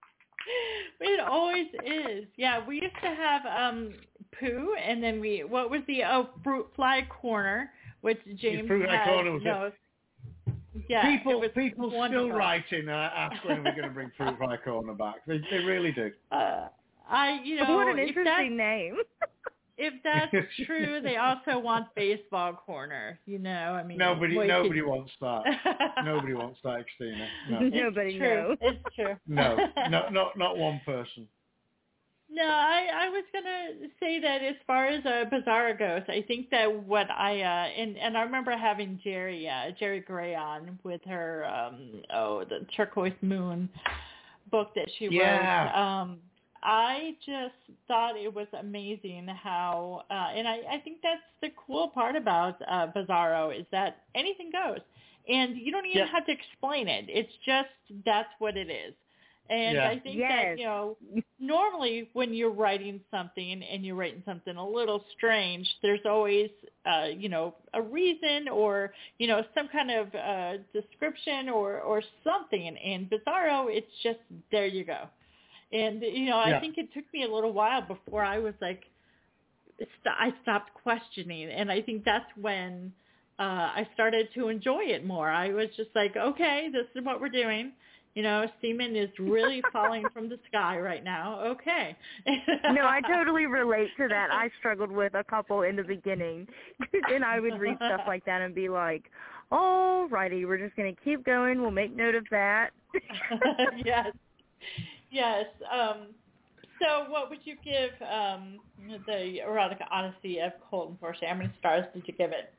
It always is. Yeah, we used to have um, poo, and then we what was the oh Fruit Fly Corner, which James Fruit Fly had. Corner was No, it? Yeah, people it was people wonderful. still writing uh, ask when we're going to bring Fruit Fly Corner back. They they really do. Uh, I you know what an if interesting name. If that's true, they also want Baseball Corner. You know, I mean, nobody boy, nobody could... wants that. Nobody wants that, Christina. No. Nobody knows. It's true. No, no, not not one person. No, I, I was gonna say that as far as uh, Bizarro goes, I think that what I uh, and and I remember having Jerry uh, Jerry Gray on with her um, oh the Turquoise Moon book that she yeah. wrote. Um, I just thought it was amazing how, uh, and I, I think that's the cool part about uh, Bizarro is that anything goes, and you don't even yeah. have to explain it. It's just that's what it is. And yeah. I think yes. that, you know, normally when you're writing something and you're writing something a little strange, there's always, uh, you know, a reason or, you know, some kind of uh, description or, or something. And, and Bizarro, it's just, there you go. And, you know, yeah. I think it took me a little while before I was like, st- I stopped questioning. And I think that's when uh, I started to enjoy it more. I was just like, okay, this is what we're doing. You know, semen is really falling from the sky right now. Okay. No, I totally relate to that. I struggled with a couple in the beginning. And I would read stuff like that and be like, all righty, we're just going to keep going. We'll make note of that. Yes. Yes. Um, so what would you give um, the Erotic Odyssey of Colton Forche? How many stars did you give it?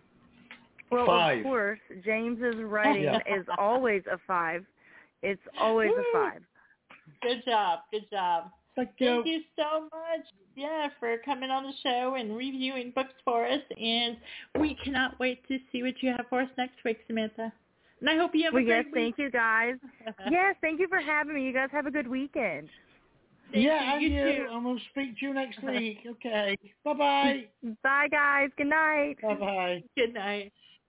Well, five. Of course, James's writing yeah. is always a five. It's always Woo! a five. Good job. Good job. Thank you. Thank you so much, yeah, for coming on the show and reviewing books for us. And we cannot wait to see what you have for us next week, Samantha. And I hope you have well, a great yes, week. thank you, guys. Yes, thank you for having me. You guys have a good weekend. Thank yeah, you. and You you. too. And we'll speak to you next week. Okay. Bye-bye. Bye, guys. Good night. Bye-bye. Good night.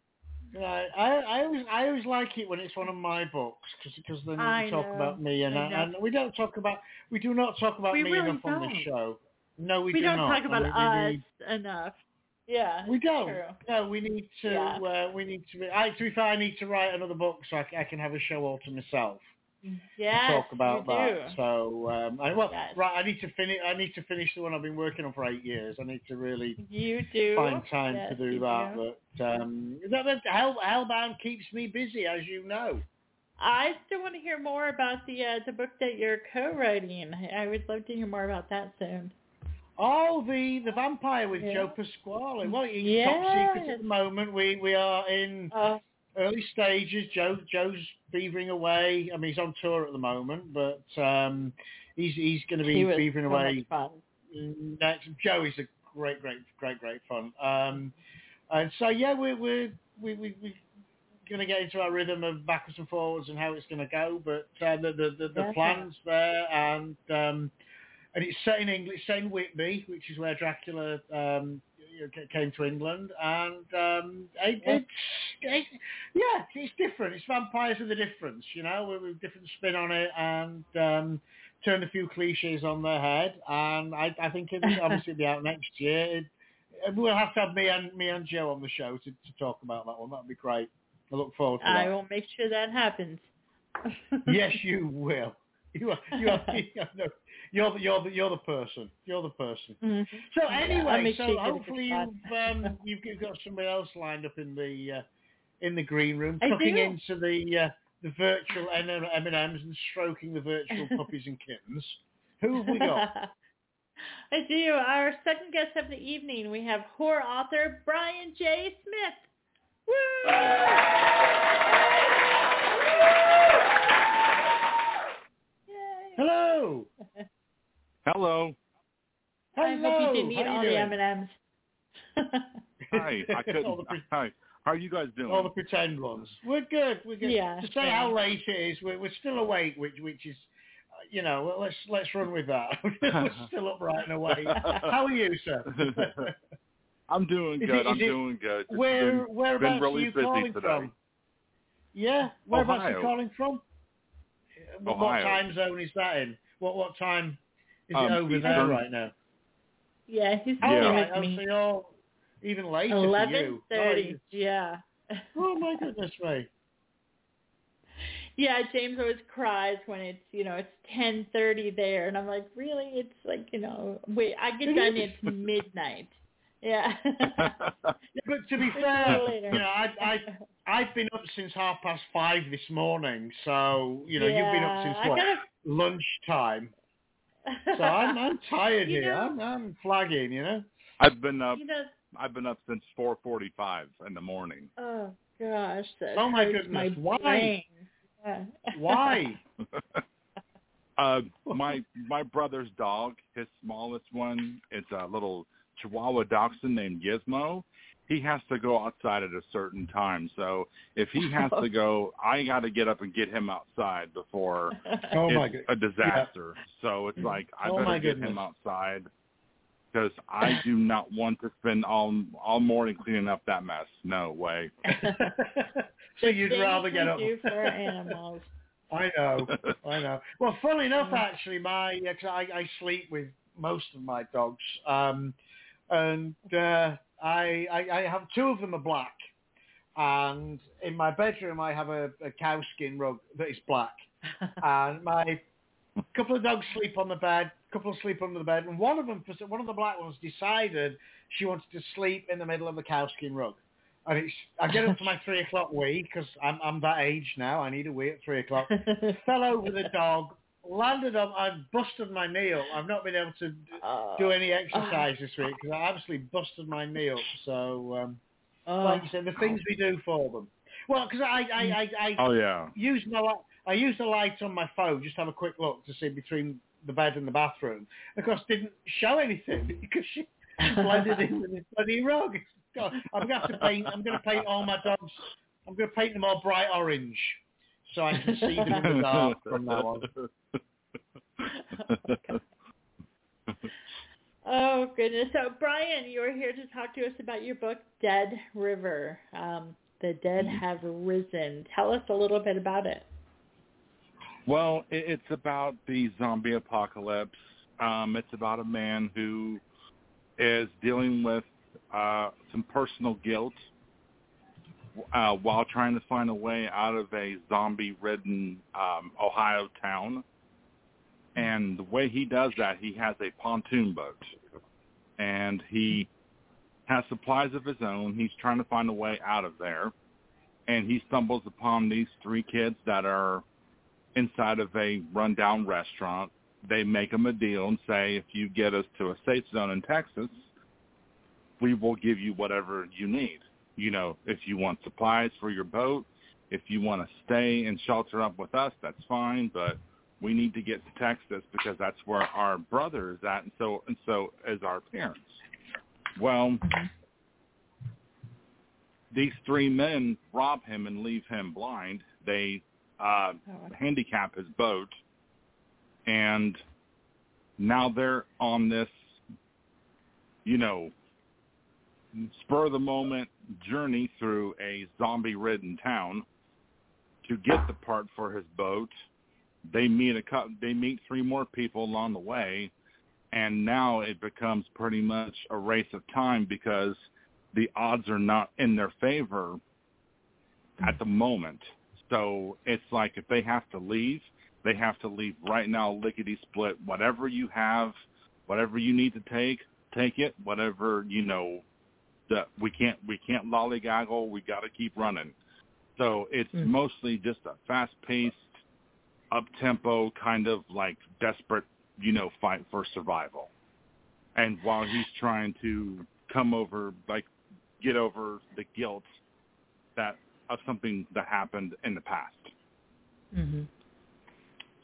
Right. I, I always I always like it when it's one of my books because then we I talk know. about me and I know. and we don't talk about we do not talk about We me really enough on this don't. show. No, we, We do don't not. talk about we, us we need, enough. Yeah, we don't. True. No, we need to. Yeah. Uh, we need to. I, to be fair, I need to write another book so I, c- I can have a show all to myself. Yes, to talk about you that. do. So, um, I, well, Yes. right. I need to finish. I need to finish the one I've been working on for eight years. I need to really You do. find time yes, to do you that. do. But um, that, that Hell, Hellbound keeps me busy, as you know. I still want to hear more about the uh, the book that you're co-writing. I would love to hear more about that soon. Oh, the the vampire with Yeah. Joe Pasquale. Well, it's Yes. top secret at the moment. We we are in Uh, early stages. Joe Joe's beavering away. I mean, he's on tour at the moment, but um, he's he's going to be he was beavering so away much fun. next. Joe is a great, great, great, great fun. Um, and so yeah, we're we're we we we going to get into our rhythm of backwards and forwards and how it's going to go. But uh, the the the, the Yeah. plans there, and um, and it's set in English, set in Whitby, which is where Dracula um, came to England, and um, it, Yeah. it's it, yeah, it's different. It's vampires with a difference, you know, with, with a different spin on it, and um, turned a few cliches on their head. And I, I think it'll obviously be out next year. It, we'll have to have me and me and Joe on the show to, to talk about that one. That'd be great. I look forward to I that. will make sure that happens. Yes, you will. You are. You are. You're the, you're the you're the person. You're the person. Mm-hmm. So Yeah, I'll anyway, make sure so you get a good hopefully spot. you've um, you've you've got somebody else lined up in the uh, in the green room, I tucking do. into the uh, the virtual M and M's and stroking the virtual puppies and kittens. Who have we got? I do. Our second guest of the evening, we have horror author Brian J. Smith. Woo! Yay! Hello. Hello. I hope you didn't eat How all you the doing? M and M's. Hi. I couldn't. All the pre- Hi. How are you guys doing? All the pretend ones. We're good. We're good. Yeah, To say yeah. how late it is, we're, we're still awake, which which is, uh, you know, well, let's let's run with that. We're still up right and awake. How are you, sir? I'm doing Is good. it- is I'm it- doing good. It's Where been, whereabouts been really are you busy calling today. from? Yeah, whereabouts are you Ohio. calling from? What, what Ohio. time zone is that in? What what time is Um, it over there Eastern. right now? Yeah, he's Oh, the same right. as Oh, me. so you're even later for Eleven you. thirty. Yeah. Oh, oh my goodness me. Yeah, James always cries when it's, you know, it's ten thirty there, and I'm like, really? It's like, you know, wait, I get It done, is. it's midnight. Yeah. Yeah, but to be It's a fair, little later. you know, I I I've been up since half past five this morning, so you know, you've been up Yeah, since I what gotta... lunchtime. So I'm I'm tired You here. know- I'm I'm flagging, you know. I've been up. You know, I've been up since four forty-five in the morning. oh gosh, that Oh my hurts goodness, my why? brain. Yeah. Why? uh, my my brother's dog, his smallest one, it's a little Chihuahua dachshund named Gizmo. He has to go outside at a certain time, so if he has to go, I got to get up and get him outside before Oh my it's goodness. a disaster. So it's like I Oh better my get goodness. him outside because I do not want to spend all all morning cleaning up that mess. No way. So you'd Things rather get we up. do for our animals. I know, I know. Well, funnily enough, actually, my yeah, 'cause I, I sleep with most of my dogs, um, and uh, I, I I have two of them are black, and in my bedroom I have a, a cow skin rug that is black, and my couple of dogs sleep on the bed, a couple sleep under the bed, and one of them, one of the black ones, decided she wanted to sleep in the middle of the cow skin rug. And it's, I get up for my three o'clock wee because I'm, I'm that age now. I need a wee at three o'clock. Fell over the dog, landed on, I busted my knee up. I've not been able to d- do any exercise this week because I absolutely busted my knee up. So, um, Oh. like you said, the things we do for them. Well, because I, I, I, I Oh yeah. use my li- I use the light on my phone just to have a quick look to see between the bed and the bathroom. Of course, didn't show anything because she blended in with this bloody rug. God, I'm gonna have to paint. I'm gonna paint all my dogs. I'm gonna paint them all bright orange so I can see them in the dark from now on. Oh, goodness. So, Brian, you are here to talk to us about your book, Dead River. Um, the Dead Have Risen. Tell us a little bit about it. Well, it, it's about the zombie apocalypse. Um, it's about a man who is dealing with uh, some personal guilt uh, while trying to find a way out of a zombie-ridden um, Ohio town. And the way he does that, he has a pontoon boat. And he has supplies of his own. He's trying to find a way out of there. And he stumbles upon these three kids that are inside of a rundown restaurant. They make him a deal and say, if you get us to a safe zone in Texas, we will give you whatever you need. You know, if you want supplies for your boat, if you want to stay and shelter up with us, that's fine, but we need to get to Texas because that's where our brother is at, and so and so is our parents. Well, these three men rob him and leave him blind. They uh, handicap his boat, and now they're on this, you know, spur-of-the-moment journey through a zombie-ridden town to get the part for his boat. They meet a couple, they meet three more people along the way, and now it becomes pretty much a race of time because the odds are not in their favor at the moment. So it's like if they have to leave, they have to leave right now, lickety-split. Whatever you have, whatever you need to take, take it. Whatever, you know, that we can't we can't lollygaggle. We got to keep running. So it's mm. mostly just a fast-paced, up-tempo kind of like desperate, you know, fight for survival. And while he's trying to come over, like, get over the guilt that of something that happened in the past. Mm-hmm.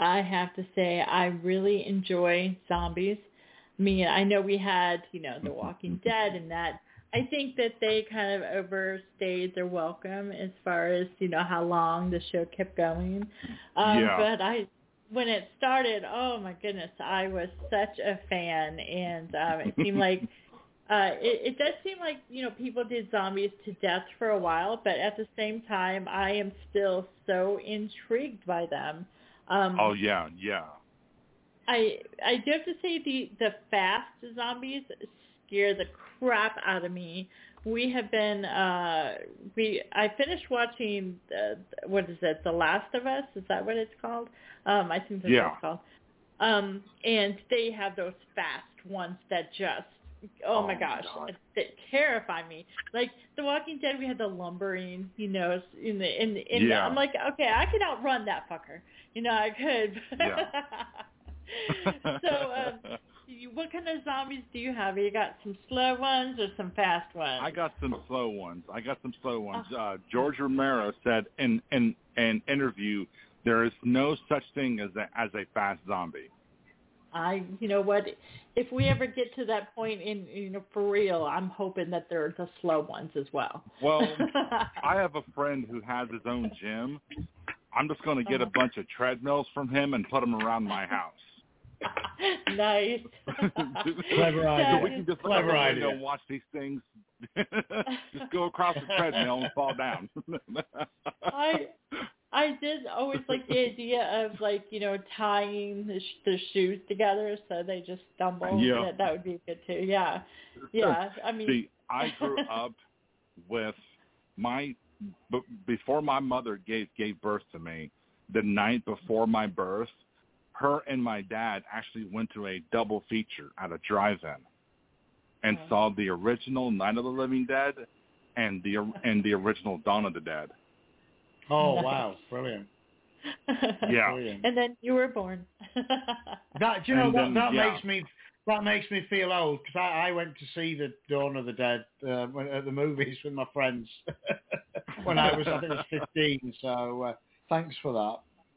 I have to say I really enjoy zombies. I mean, I know we had, you know, The Walking Dead and that. I think that they kind of overstayed their welcome as far as, you know, how long the show kept going. Um, yeah. But I, when it started, oh my goodness, I was such a fan. And um, it seemed like, uh, it, it does seem like, you know, people did zombies to death for a while. But at the same time, I am still so intrigued by them. Um, oh, yeah, yeah. I I do have to say the, the fast zombies scare the crap out of me. We have been uh we I finished watching uh, what is it, The Last of Us? Is that what it's called? Um, I think that's yeah. what it's called. Um, and they have those fast ones that just oh, oh my gosh, my that terrify me. Like The Walking Dead, we had the lumbering, you know, in the in in yeah. I'm like, okay, I could outrun that fucker. You know, I could. Yeah. So, um, you, what kind of zombies do you have? You got some slow ones or some fast ones? I got some slow ones. I got some slow ones. Uh, George Romero said in in an interview, there is no such thing as a as a fast zombie. I, you know what? If we ever get to that point in, you know, for real, I'm hoping that they're the slow ones as well. Well, I have a friend who has his own gym. I'm just going to get uh-huh. a bunch of treadmills from him and put them around my house. Nice. Clever idea. So we can just Clever like, idea. you know, watch these things. Just go across the treadmill and fall down. I I did always like the idea of like, you know, tying the, sh- the shoes together so they just stumble. Yeah. That, that would be good too. Yeah. Yeah. I mean, See, I grew up with my b- before my mother gave gave birth to me. The night before my birth, her and my dad actually went to a double feature at a drive-in and oh. saw the original Night of the Living Dead and the and the original Dawn of the Dead. Oh, nice. wow. Brilliant. Yeah. Brilliant. And then you were born. That, do you know, And that, then, that yeah. makes me that makes me feel old because I, I went to see the Dawn of the Dead uh, when, at the movies with my friends when I was, I think I was fifteen. So uh, thanks for that.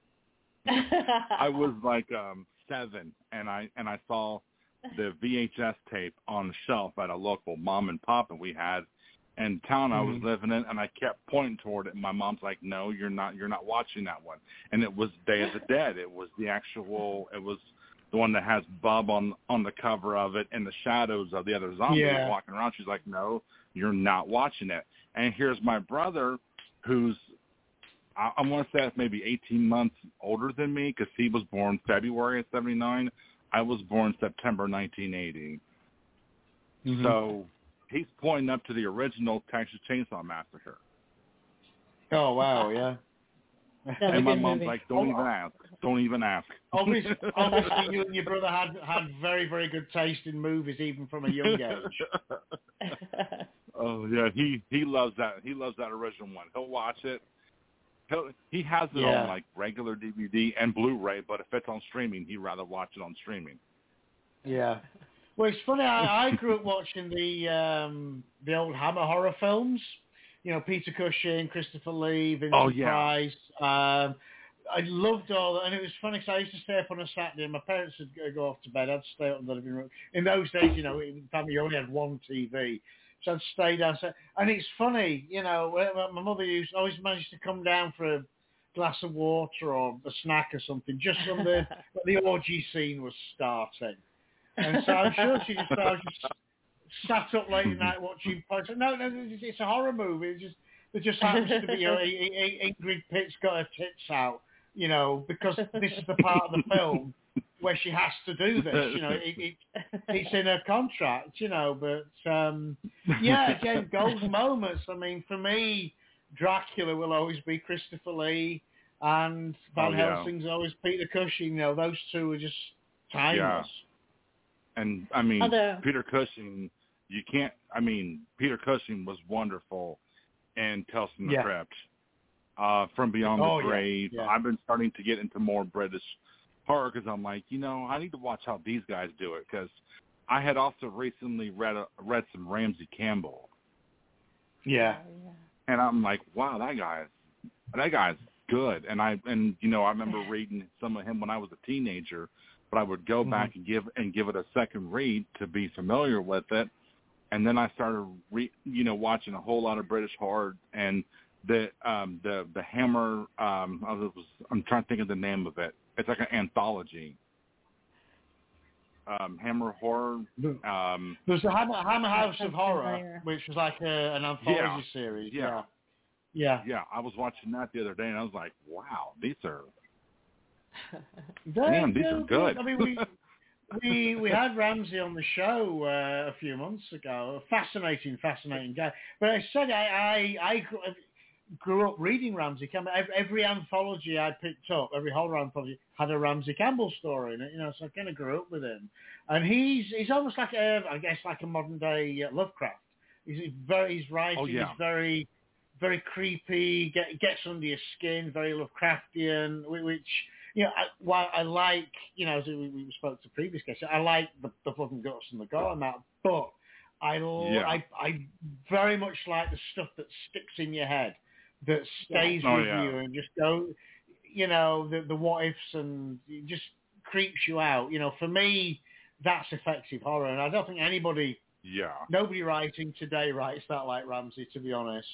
I was like um, seven, and I and I saw the V H S tape on the shelf at a local mom and pop that we had in town I was Mhm. living in, and I kept pointing toward it. And my mom's like, "No, you're not. You're not watching that one." And it was Day of the Dead. It was the actual. It was the one that has Bub on on the cover of it, and the shadows of the other zombies Yeah. walking around. She's like, "No, you're not watching it." And here's my brother, who's I, I want to say maybe eighteen months older than me because he was born February of seventy-nine. I was born September nineteen eighty. Mm-hmm. So he's pointing up to the original Texas Chainsaw Massacre. Oh, wow, yeah. That's a And my good mom's movie. like, don't Oh, even ask. Don't even ask. Obviously, obviously, you and your brother had, had very, very good taste in movies, even from a young age. Oh, yeah, he, he loves that. He loves that original one. He'll watch it. He'll, he has it Yeah. on, like, regular D V D and Blu-ray, but if it's on streaming, he'd rather watch it on streaming. Yeah. Well, it's funny. I, I grew up watching the um, the old Hammer horror films. You know, Peter Cushing, Christopher Lee, Vincent Oh, yeah. Price. Um, I loved all that, and it was funny because I used to stay up on a Saturday, and my parents would go- go off to bed. I'd stay up in the living room. In those days, you know, in the family you only had one T V, so I'd stay downstairs. And it's funny, you know, my mother used always managed to come down for a glass of water or a snack or something, just when the when the orgy scene was starting. And so I'm sure she just, I was just sat up late at night watching. No, no, it's a horror movie. It just, it just happens to be, you know, Ingrid Pitt's got her tits out, you know, because this is the part of the film where she has to do this. You know, it, it, it's in her contract, you know. But um, yeah, again, golden moments. I mean, for me, Dracula will always be Christopher Lee, and Van Oh, yeah. Helsing's always Peter Cushing. You know, those two are just timeless. Yeah. And, I mean, Although, Peter Cushing, you can't, I mean, Peter Cushing was wonderful in Tales from the Yeah. Crypt. Uh, From Beyond Oh, the yeah, Grave. yeah. I've been starting to get into more British horror because I'm like, you know, I need to watch how these guys do it because I had also recently read a, read some Ramsey Campbell. Yeah. And I'm like, wow, that guy's, that guy's good. And I and you know I remember reading some of him when I was a teenager, but I would go mm-hmm. back and give and give it a second read to be familiar with it. And then I started, re, you know, watching a whole lot of British horror, and the um, the the Hammer. Um, I was, I'm trying to think of the name of it. It's like an anthology. Um, Hammer Horror. Um, There's the Hammer, Hammer House of Horror, which was like a, an anthology yeah, series. Yeah. yeah, yeah, yeah. I was watching that the other day, and I was like, "Wow, these are, They're, damn, these they're are good." I mean, we. We we had Ramsey on the show uh, a few months ago. A fascinating, fascinating guy. But I said I I, I grew up reading Ramsey Campbell. Every, every anthology I picked up, every horror anthology had a Ramsey Campbell story in it. You know, so I kind of grew up with him. And he's he's almost like a I guess like a modern day uh, Lovecraft. He's, he's very he's writing. Oh, yeah. He's very very creepy. Get, gets under your skin. Very Lovecraftian, which. You know, I, while I like, you know, as we, we spoke to previous guests, I like the, the blood and guts and the gore and that, but I, yeah. I, I very much like the stuff that sticks in your head, that stays yeah. oh, with yeah. you and just go, you know, the, the what ifs and it just creeps you out. You know, for me, that's effective horror, and I don't think anybody, yeah, nobody writing today writes that like Ramsey, to be honest.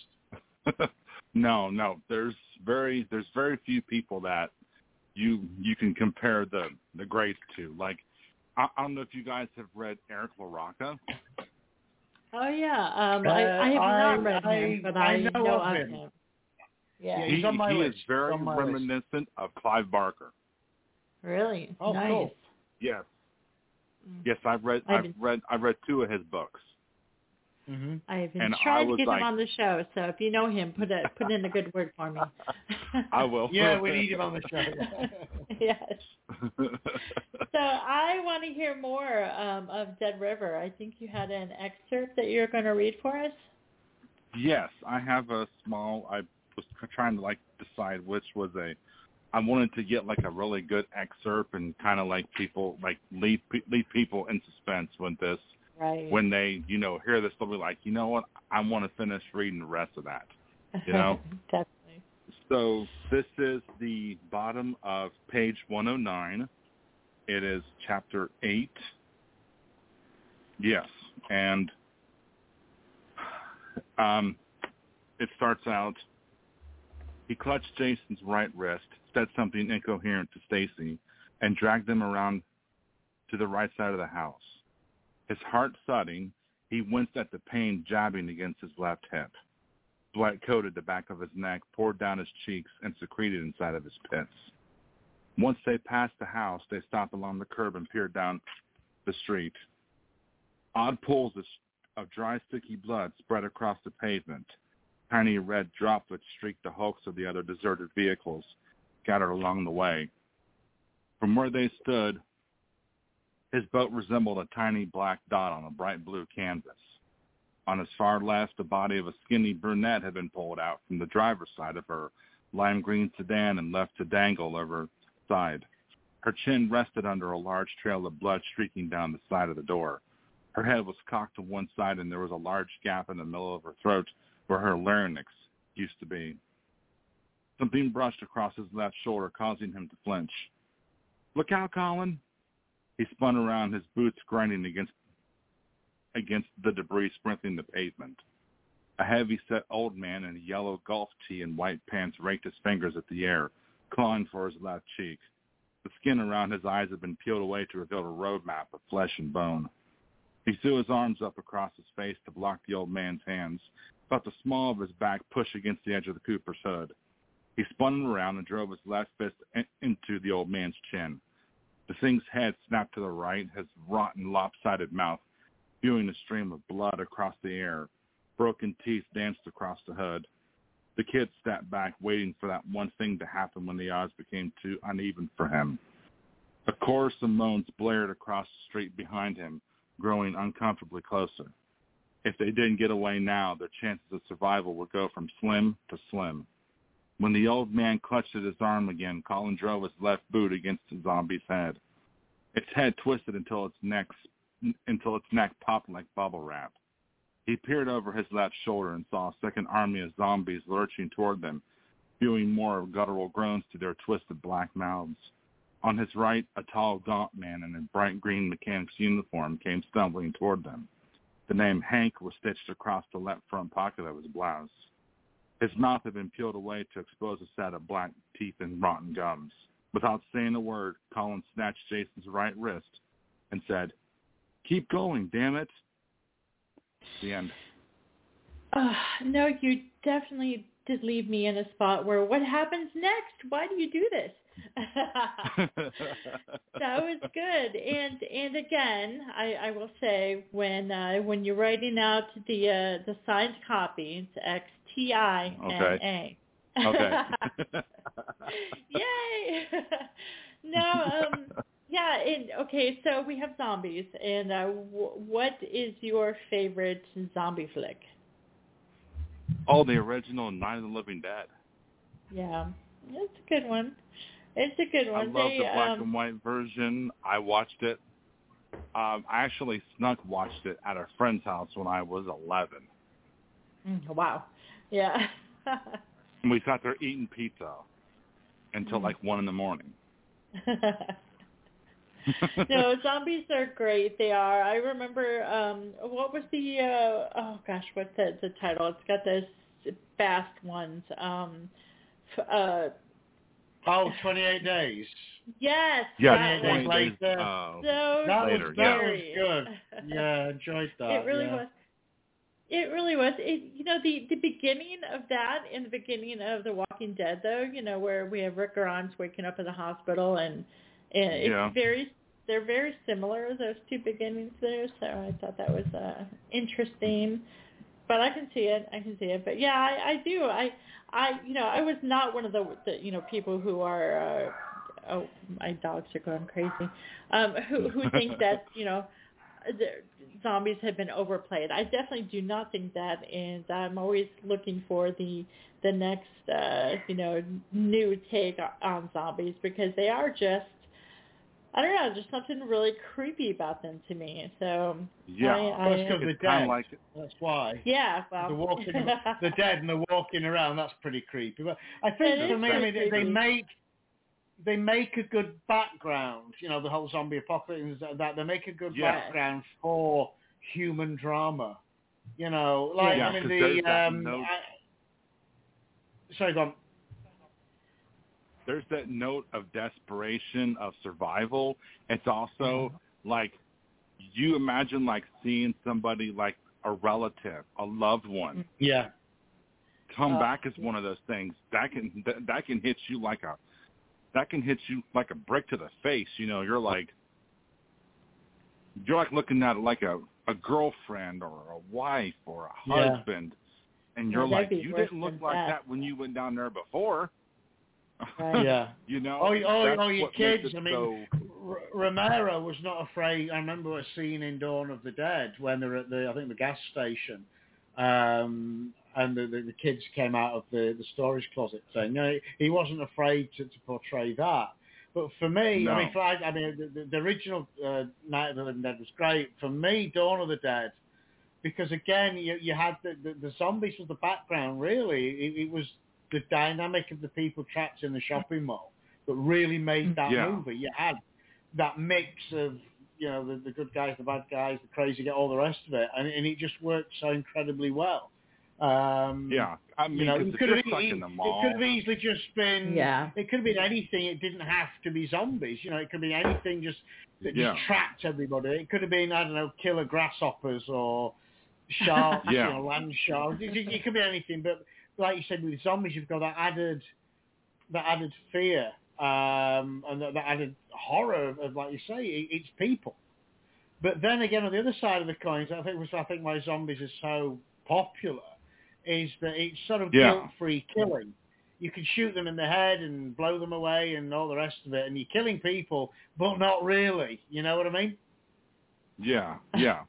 no, no, there's very, there's very few people that you you can compare the the grades to. Like, I, I don't know if you guys have read Eric LaRocca. Oh yeah, um, uh, I, I have I, not read I, him, but I, I know, know of of him. him. Yeah, yeah he, he's on my he list. is very reminiscent list. of Clive Barker. Really? Oh, nice. cool. Yes, yes, I've read I've I've read I've read two of his books. Mm-hmm. I've been and trying to was get like, him on the show, so if you know him, put a put in a good word for me. I will. Yeah, we need him on the show. Yes. So I want to hear more um, of Dead River. I think you had an excerpt that you're going to read for us. Yes, I have a small. I was trying to like decide which was a. I wanted to get like a really good excerpt and kind of like people like lead lead people in suspense with this. Right. When they, you know, hear this, they'll be like, you know what, I want to finish reading the rest of that, you know? Definitely. So this is the bottom of page one oh nine. It is chapter eight. Yes. And um, it starts out, he clutched Jason's right wrist, said something incoherent to Stacy, and dragged them around to the right side of the house. His heart thudding, he winced at the pain jabbing against his left hip. Blood coated the back of his neck, poured down his cheeks, and secreted inside of his pits. Once they passed the house, they stopped along the curb and peered down the street. Odd pools of dry, sticky blood spread across the pavement. Tiny red droplets streaked the hulks of the other deserted vehicles scattered along the way. From where they stood, his boat resembled a tiny black dot on a bright blue canvas. On his far left, the body of a skinny brunette had been pulled out from the driver's side of her lime green sedan and left to dangle over her side. Her chin rested under a large trail of blood streaking down the side of the door. Her head was cocked to one side, and there was a large gap in the middle of her throat where her larynx used to be. Something brushed across his left shoulder, causing him to flinch. "Look out, Colin!" He spun around, his boots grinding against against the debris sprinkling the pavement. A heavy-set old man in a yellow golf tee and white pants raked his fingers at the air, clawing for his left cheek. The skin around his eyes had been peeled away to reveal a road map of flesh and bone. He threw his arms up across his face to block the old man's hands, felt the small of his back push against the edge of the Cooper's hood. He spun around and drove his left fist in- into the old man's chin. The thing's head snapped to the right, his rotten, lopsided mouth spewing a stream of blood across the air. Broken teeth danced across the hood. The kid stepped back, waiting for that one thing to happen when the odds became too uneven for him. A chorus of moans blared across the street behind him, growing uncomfortably closer. If they didn't get away now, their chances of survival would go from slim to slim. When the old man clutched at his arm again, Colin drove his left boot against the zombie's head. Its head twisted until its neck until its neck popped like bubble wrap. He peered over his left shoulder and saw a second army of zombies lurching toward them, spewing more guttural groans through their twisted black mouths. On his right, a tall, gaunt man in a bright green mechanic's uniform came stumbling toward them. The name Hank was stitched across the left front pocket of his blouse. His mouth had been peeled away to expose a set of black teeth and rotten gums. Without saying a word, Colin snatched Jason's right wrist and said, "Keep going, damn it." The end. Uh, no, you definitely did leave me in a spot where what happens next? Why do you do this? That was good. And and again, I, I will say when uh, when you're writing out the uh, the signed copy, it's X T I N A. Okay. Okay. Yay! No, um, yeah. And okay, so we have zombies, and uh, w- what is your favorite zombie flick? Oh, the original Night of the Living Dead. Yeah, it's a good one. It's a good one. I love they, the black um, and white version. I watched it. Um, I actually snuck watched it at a friend's house when I was eleven. Wow. Yeah. And we sat there eating pizza until Mm. like one in the morning. No, zombies are great. They are. I remember, um, what was the, uh, oh gosh, what's the, the title? It's got those fast ones. Um, f- uh, Oh, twenty-eight days. yes. Yeah, that twenty-eight one. days later. Uh, So That later, was yeah. that was good. Yeah, enjoyed that. It really yeah. was. It really was. It, you know, the, the beginning of that and the beginning of The Walking Dead, though, you know, where we have Rick Grimes waking up in the hospital, and, and it's Yeah. very, they're very similar, those two beginnings there. So I thought that was uh, interesting. But I can see it. I can see it. But yeah, I, I do. I, I, you know, I was not one of the, the you know, people who are. Uh, oh, my dogs are going crazy. Um, who who think that you know. The zombies have been overplayed. I definitely do not think that, and I'm always looking for the the next uh, you know new take on zombies, because they are just, I don't know, there's something really creepy about them to me. So Yeah, I, I, Well, it's because it's they're kind dead. of like That's why. yeah, well, The walking, the dead and the walking around. That's pretty creepy. But I It think is for me, I mean, pretty they creepy. make they make a good background. You know, the whole zombie apocalypse. That they make a good Yeah. background for human drama. You know, like Yeah, I mean 'cause there's the that um. note- I, sorry, go on. there's that note of desperation, of survival. It's also like you imagine like seeing somebody like a relative, a loved one, Yeah. come Uh, back as one of those things that can that, that can hit you like a that can hit you like a brick to the face. You know, you're like you're like looking at like a a girlfriend or a wife or a Yeah. husband, and you're Yeah, that'd like, be you worse didn't look than like that. that when you went down there before. Right. Yeah. You know, Oh, oh, that's oh, your what makes kids. it I mean, so, R- Romero was not afraid. I remember a scene in Dawn of the Dead when they're at the, I think, the gas station, um, and the, the, the kids came out of the, the storage closet thing. You know, he wasn't afraid to, to portray that. But for me, No. I mean, for, I, I mean, the, the original uh, Night of the Living Dead was great. For me, Dawn of the Dead, because again, you you had the, the, the zombies was the background. Really, it, it was the dynamic of the people trapped in the shopping mall that really made that Yeah. movie. You had that mix of, you know, the, the good guys, the bad guys, the crazy guy, all the rest of it, and, and it just worked so incredibly well. Um, yeah. I mean, you know, 'cause it if could you're have stuck been, in the it mall, could have easily just been, Yeah. it could have been anything. It didn't have to be zombies. You know, it could be anything just that Yeah. just trapped everybody. It could have been, I don't know, killer grasshoppers or sharks, Yeah. you know, land sharks. It, it, it could be anything. But like you said, with zombies, you've got that added, that added fear, um, and that, that added horror of, of, like you say, it, it's people. But then again, on the other side of the coin, I think was I think why zombies are so popular is that it's sort of Yeah. guilt-free killing. You can shoot them in the head and blow them away and all the rest of it, and you're killing people, but not really. You know what I mean? yeah, yeah.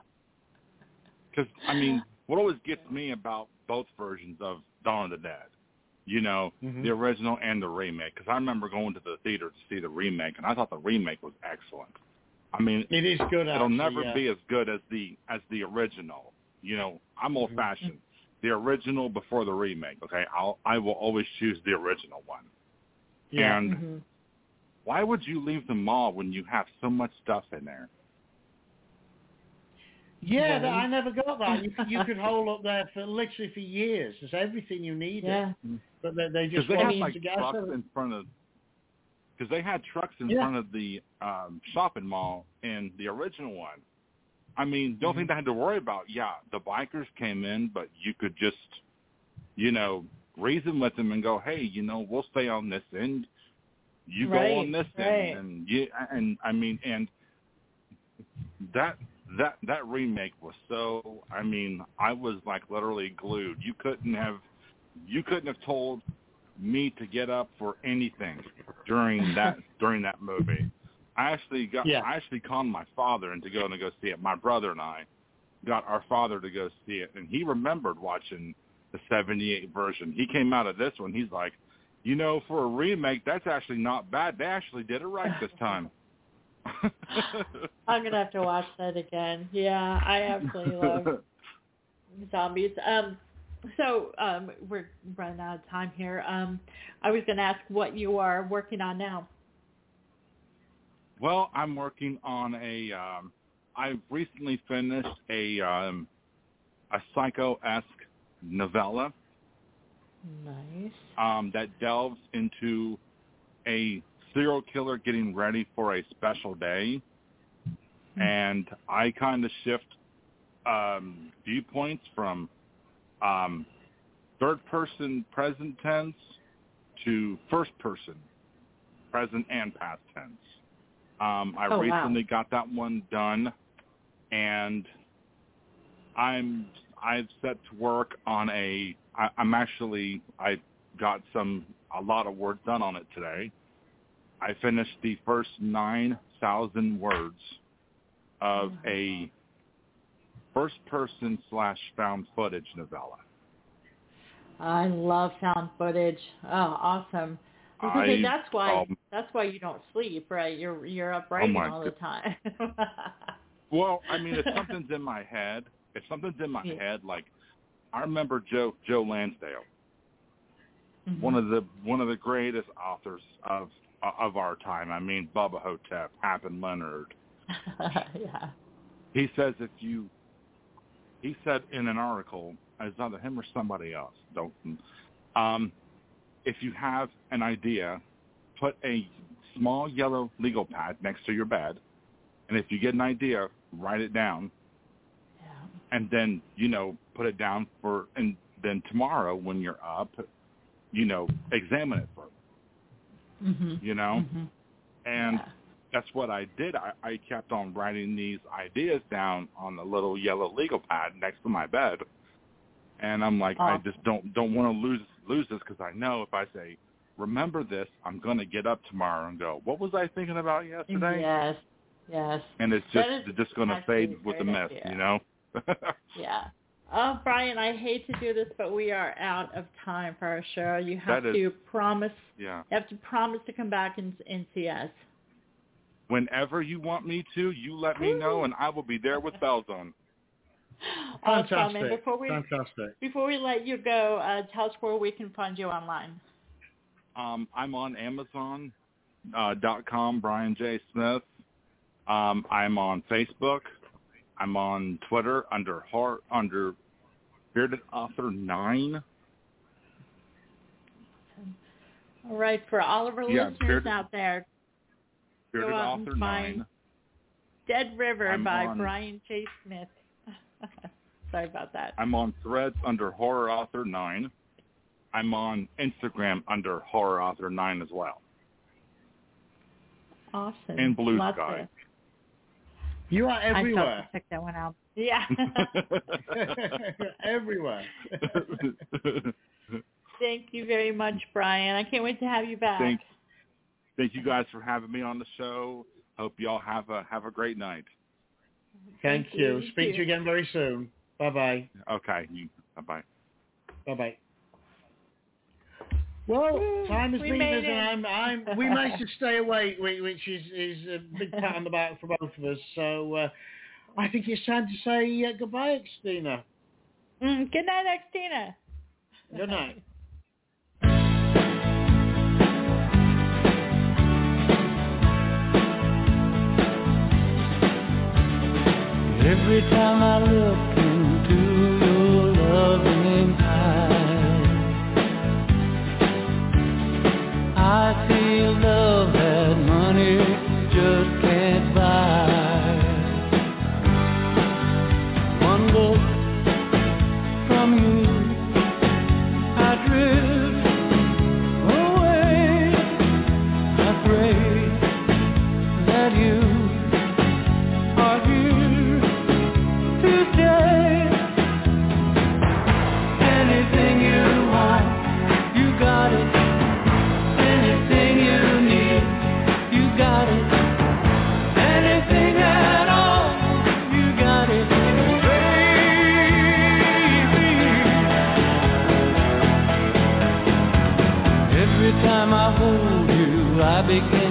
Because, I mean, what always gets me about both versions of Dawn of the Dead, you know, Mhm. the original and the remake, because I remember going to the theater to see the remake, and I thought the remake was excellent. I mean, It is good. it'll actually, never yeah. be as good as the as the original. You know, I'm old-fashioned. the original before the remake. Okay, I'll I will always choose the original one. Yeah. And Mm-hmm. why would you leave the mall when you have so much stuff in there? Yeah, that, I never got that. You, you could hold up there for literally for years. There's everything you needed. Yeah. But they, they just Because they want had you like to get trucks out of it. in front of. Because they had trucks in Yeah. front of the um, shopping mall in the original one. I mean, the only thing they had to worry about, yeah, the bikers came in, but you could just, you know, reason with them and go, hey, you know, we'll stay on this end. You Right, go on this right. end, and you, and I mean, and that that that remake was so. I mean, I was like literally glued. You couldn't have, you couldn't have told me to get up for anything during that during that movie. I actually got Yeah. I actually called my father and to go and go see it. My brother and I got our father to go see it, and he remembered watching the seventy-eight version. He came out of this one. He's like, you know, for a remake, that's actually not bad. They actually did it right this time. I'm gonna have to watch that again. Yeah, I absolutely love zombies. Um, so um, we're running out of time here. Um, I was gonna ask what you are working on now. Well, I'm working on a. Um, I recently finished a um, a psycho-esque novella. Nice. Um, that delves into a serial killer getting ready for a special day, and I kind of shift um, viewpoints from um, third-person present tense to first-person present and past tense. Um, I Oh, wow. recently got that one done, and I'm I've set to work on a. I, I'm actually I got some a lot of work done on it today. I finished the first nine thousand words of a first-person slash found footage novella. I love found footage. Oh, awesome. I was gonna say, I, that's why um, that's why you don't sleep, right? You're you're up Oh writing my all the time. Well, I mean, if something's in my head, if something's in my Yeah. head, like I remember Joe Joe Lansdale, Mhm. one of the one of the greatest authors of of our time. I mean, Bubba Hotep, Happen Leonard. Yeah. He says if you, he said in an article, it's either him or somebody else, don't, um, if you have an idea, put a small yellow legal pad next to your bed, and if you get an idea, write it down, Yeah. and then, you know, put it down for, and then tomorrow when you're up, you know, examine it for, Mhm. you know, Mhm. and Yeah. that's what I did. I, I kept on writing these ideas down on the little yellow legal pad next to my bed. And I'm like, I Awesome. just don't don't want to lose lose this because I know if I say, remember this, I'm going to get up tomorrow and go, what was I thinking about yesterday? Yes. Yes. And it's That just is it's just going to actually fade a with the great mist, idea. you know? Yeah. Oh, Brian, I hate to do this, but we are out of time for our show. You have That is- to promise. Yeah. You have to promise to come back and, and see us. Whenever you want me to, you let me know, and I will be there with bells on. Awesome. And Fantastic. before we Fantastic. before we let you go, uh, tell us where we can find you online. Um, I'm on Amazon uh, dot com, Brian J. Smith. Um, I'm on Facebook. I'm on Twitter under Heart, under Bearded Author nine. All right, for all of our Yeah, listeners Bearded- out there, Bearded go out and Author find nine. Dead River I'm by on- Brian J. Smith. Sorry about that. I'm on Threads under Horror Author nine. I'm on Instagram under Horror Author nine as well. Awesome. And Blue Lots Sky. of- You are I still have everywhere. to check that one out. Yeah. Everywhere. Thank you very much, Brian. I can't wait to have you back. Thank, thank you guys for having me on the show. Hope you all have a have a great night. Thank, Thank you. you. Speak You to you again very soon. Bye-bye. Okay, you, bye bye. Bye-bye. Well, Woo, time has we been made us, and I'm, I'm, we managed to stay awake, whi- which is, is a big pat on the back for both of us. So uh, I think it's time to say uh, goodbye, Christina. Mm, good night, Xtina. Good night. Every time I look into your loving eyes, I feel love that money just can't buy. One look from you, I drift away. I pray that you are here today. Anything you want, you got it. Anything you need, you got it. Anything at all, you got it, baby. Every time I hold you, I begin